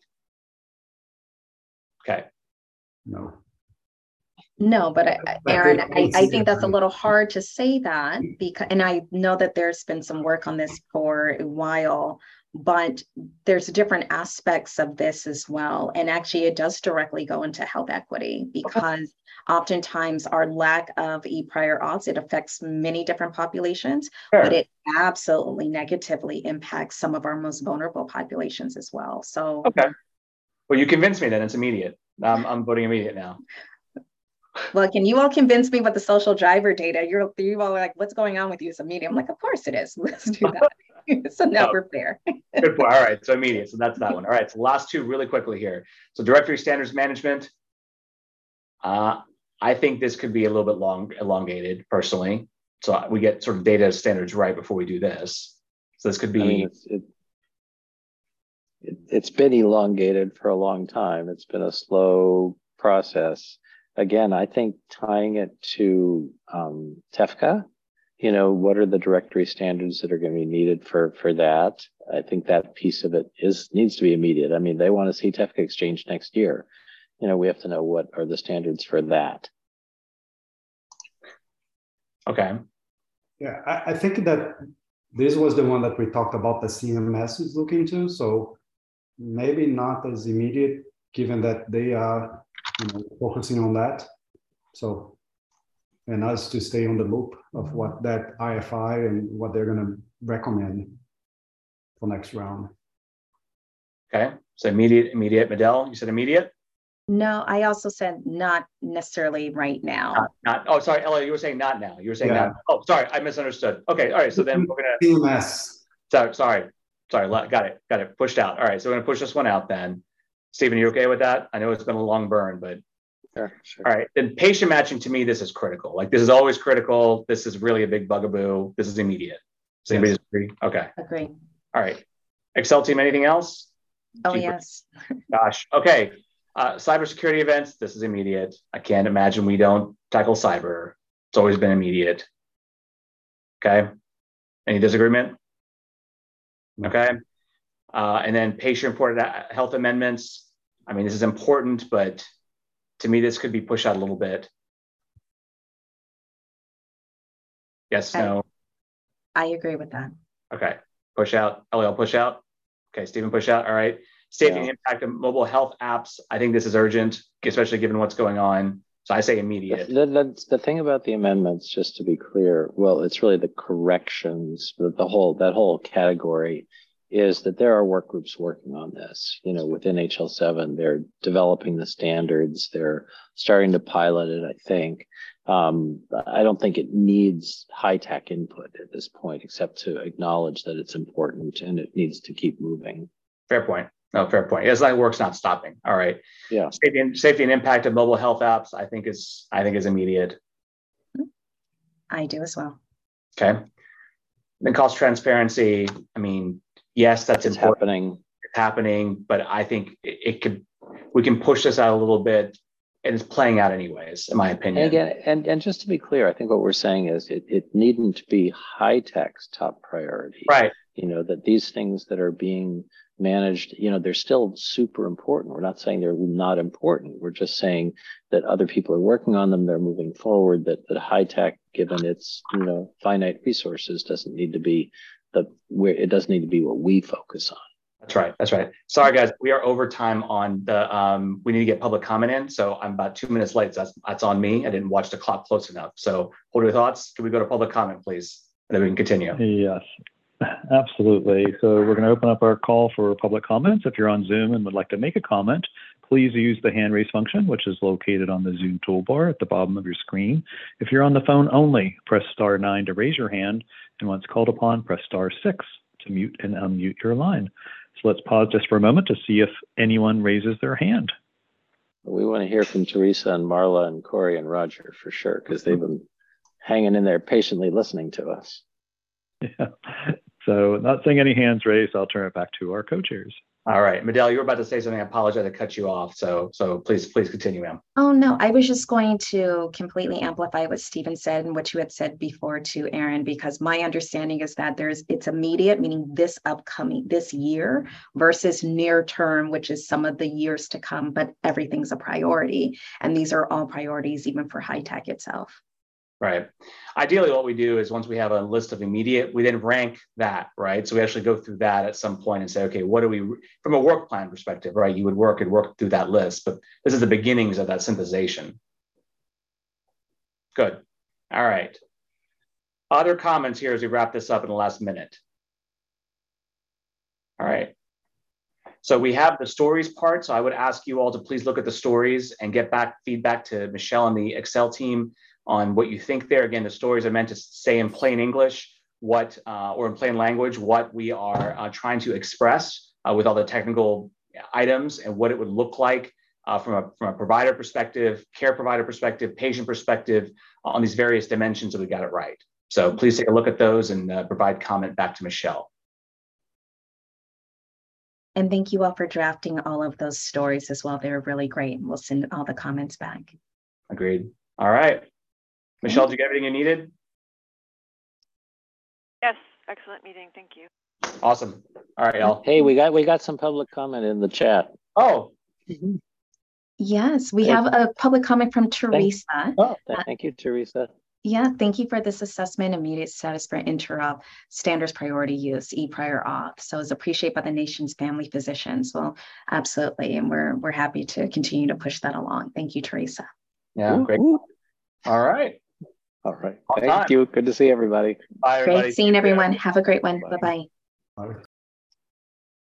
Okay. No. No, but I, Aaron, I, I think that's a little hard to say that because, and I know that there's been some work on this for a while, but there's different aspects of this as well. And actually it does directly go into health equity because oftentimes our lack of e-prior auths, it affects many different populations, sure. but it absolutely negatively impacts some of our most vulnerable populations as well. So. Okay. Well, you convinced me then it's immediate. I'm, I'm voting immediate now. Well, can you all convince me with the social driver data? You're you all are like, what's going on with you? It's immediate. I'm like, of course it is. Let's do that. So now oh, we're fair. Good point. All right. So immediate. So that's that one. All right. So last two really quickly here. So directory standards management. Uh, I think this could be a little bit long, elongated personally. So we get sort of data standards right before we do this. So this could be. I mean, it's, it, it, it's been elongated for a long time. It's been a slow process. Again, I think tying it to um, T E F C A, you know, what are the directory standards that are going to be needed for, for that? I think that piece of it is needs to be immediate. I mean, they want to see T E F C A exchange next year. You know, we have to know what are the standards for that. Okay. Yeah, I, I think that this was the one that we talked about the C M S is looking to. So maybe not as immediate, given that they are you know, focusing on that. So, and us to stay on the loop of what that I F I and what they're going to recommend for next round. Okay, so immediate, immediate. Medell, you said immediate? No, I also said not necessarily right now. Not, not oh, sorry, Ella, you were saying not now. You were saying yeah. not. Oh, sorry, I misunderstood. Okay, all right, so then we're going to. C M S. Sorry, sorry, sorry, got it, got it, pushed out. All right, so we're going to push this one out then. Stephen, you okay with that? I know it's been a long burn, but sure, sure. All right. Then patient matching, to me, this is critical. Like this is always critical. This is really a big bugaboo. This is immediate. Does anybody agree? Okay. Agree. All right. Excel team, anything else? Oh, Jeepers. Yes. Gosh. Okay. Uh, cybersecurity events, this is immediate. I can't imagine we don't tackle cyber. It's always been immediate. Okay. Any disagreement? Okay. Uh, and then patient-reported health amendments. I mean, this is important, but to me, this could be pushed out a little bit. Yes, I, no? I agree with that. Okay, push out. L L, push out. Okay, Stephen, push out. All right. Safety yeah. and impact of mobile health apps. I think this is urgent, especially given what's going on. So I say immediate. The, the, the thing about the amendments, just to be clear, well, it's really the corrections, the, the whole, that whole category is that there are work groups working on this. You know, within H L seven, they're developing the standards. They're starting to pilot it, I think. Um, I don't think it needs high-tech input at this point, except to acknowledge that it's important and it needs to keep moving. Fair point. No, fair point. It's like work's not stopping. All right. Yeah. Safety and, safety and impact of mobile health apps, I think is I think is immediate. I do as well. Okay. Then cost transparency. I mean, yes, that's It's important. happening. It's happening, but I think it, it could, we can push this out a little bit, and it's playing out anyways, in my opinion. And again, and, and just to be clear, I think what we're saying is it, it needn't be high-tech's top priority. Right. You know, that these things that are being managed, you know, they're still super important. We're not saying they're not important. We're just saying that other people are working on them. They're moving forward, that, that high tech, given its, you know, finite resources, doesn't need to be the, where it doesn't need to be what we focus on. That's right. That's right. Sorry, guys. We are over time on the, um, we need to get public comment in. So I'm about two minutes late. So that's, that's on me. I didn't watch the clock close enough. So hold your thoughts. Can we go to public comment, please? And then we can continue. Yes, absolutely. So we're going to open up our call for public comments. If you're on Zoom and would like to make a comment, please use the hand raise function, which is located on the Zoom toolbar at the bottom of your screen. If you're on the phone only, press star nine to raise your hand. And once called upon, press star six to mute and unmute your line. So let's pause just for a moment to see if anyone raises their hand. We want to hear from Teresa and Marla and Corey and Roger for sure, because they've been hanging in there patiently listening to us. Yeah. So not seeing any hands raised, I'll turn it back to our co-chairs. All right, Medell, you were about to say something. I apologize, I cut you off. So, so please, please continue, ma'am. Oh, no, I was just going to completely amplify what Stephen said and what you had said before to Aaron, because my understanding is that there's, it's immediate, meaning this upcoming, this year versus near term, which is some of the years to come, but everything's a priority. And these are all priorities, even for high tech itself. Right. Ideally, what we do is once we have a list of immediate, we then rank that, right? So we actually go through that at some point and say, okay, what do we, from a work plan perspective, right? You would work and work through that list, but this is the beginnings of that synthesization. Good. All right. Other comments here as we wrap this up in the last minute. All right. So we have the stories part. So I would ask you all to please look at the stories and get back feedback to Michelle and the Excel team on what you think there. Again, the stories are meant to say in plain English what, uh, or in plain language, what we are uh, trying to express uh, with all the technical items and what it would look like uh, from, a, from a provider perspective, care provider perspective, patient perspective uh, on these various dimensions that we got it right. So please take a look at those and uh, provide comment back to Michelle. And thank you all for drafting all of those stories as well. They're really great. And we'll send all the comments back. Agreed. All right. Michelle, did you get everything you needed? Yes, excellent meeting. Thank you. Awesome. All right, y'all. Hey, we got we got some public comment in the chat. Oh. Yes, we have a public comment from Teresa. Thank, oh, thank you, Teresa. Yeah, thank you for this assessment, immediate status for interop, standards priority use, e-prior auth. So it's appreciated by the nation's family physicians. Well, absolutely. And we're we're happy to continue to push that along. Thank you, Teresa. Yeah, Ooh, great. Ooh. All right. All right. On Thank time. you. Good to see everybody. Bye, everybody. Great seeing everyone. Have a great one. Bye-bye. Bye.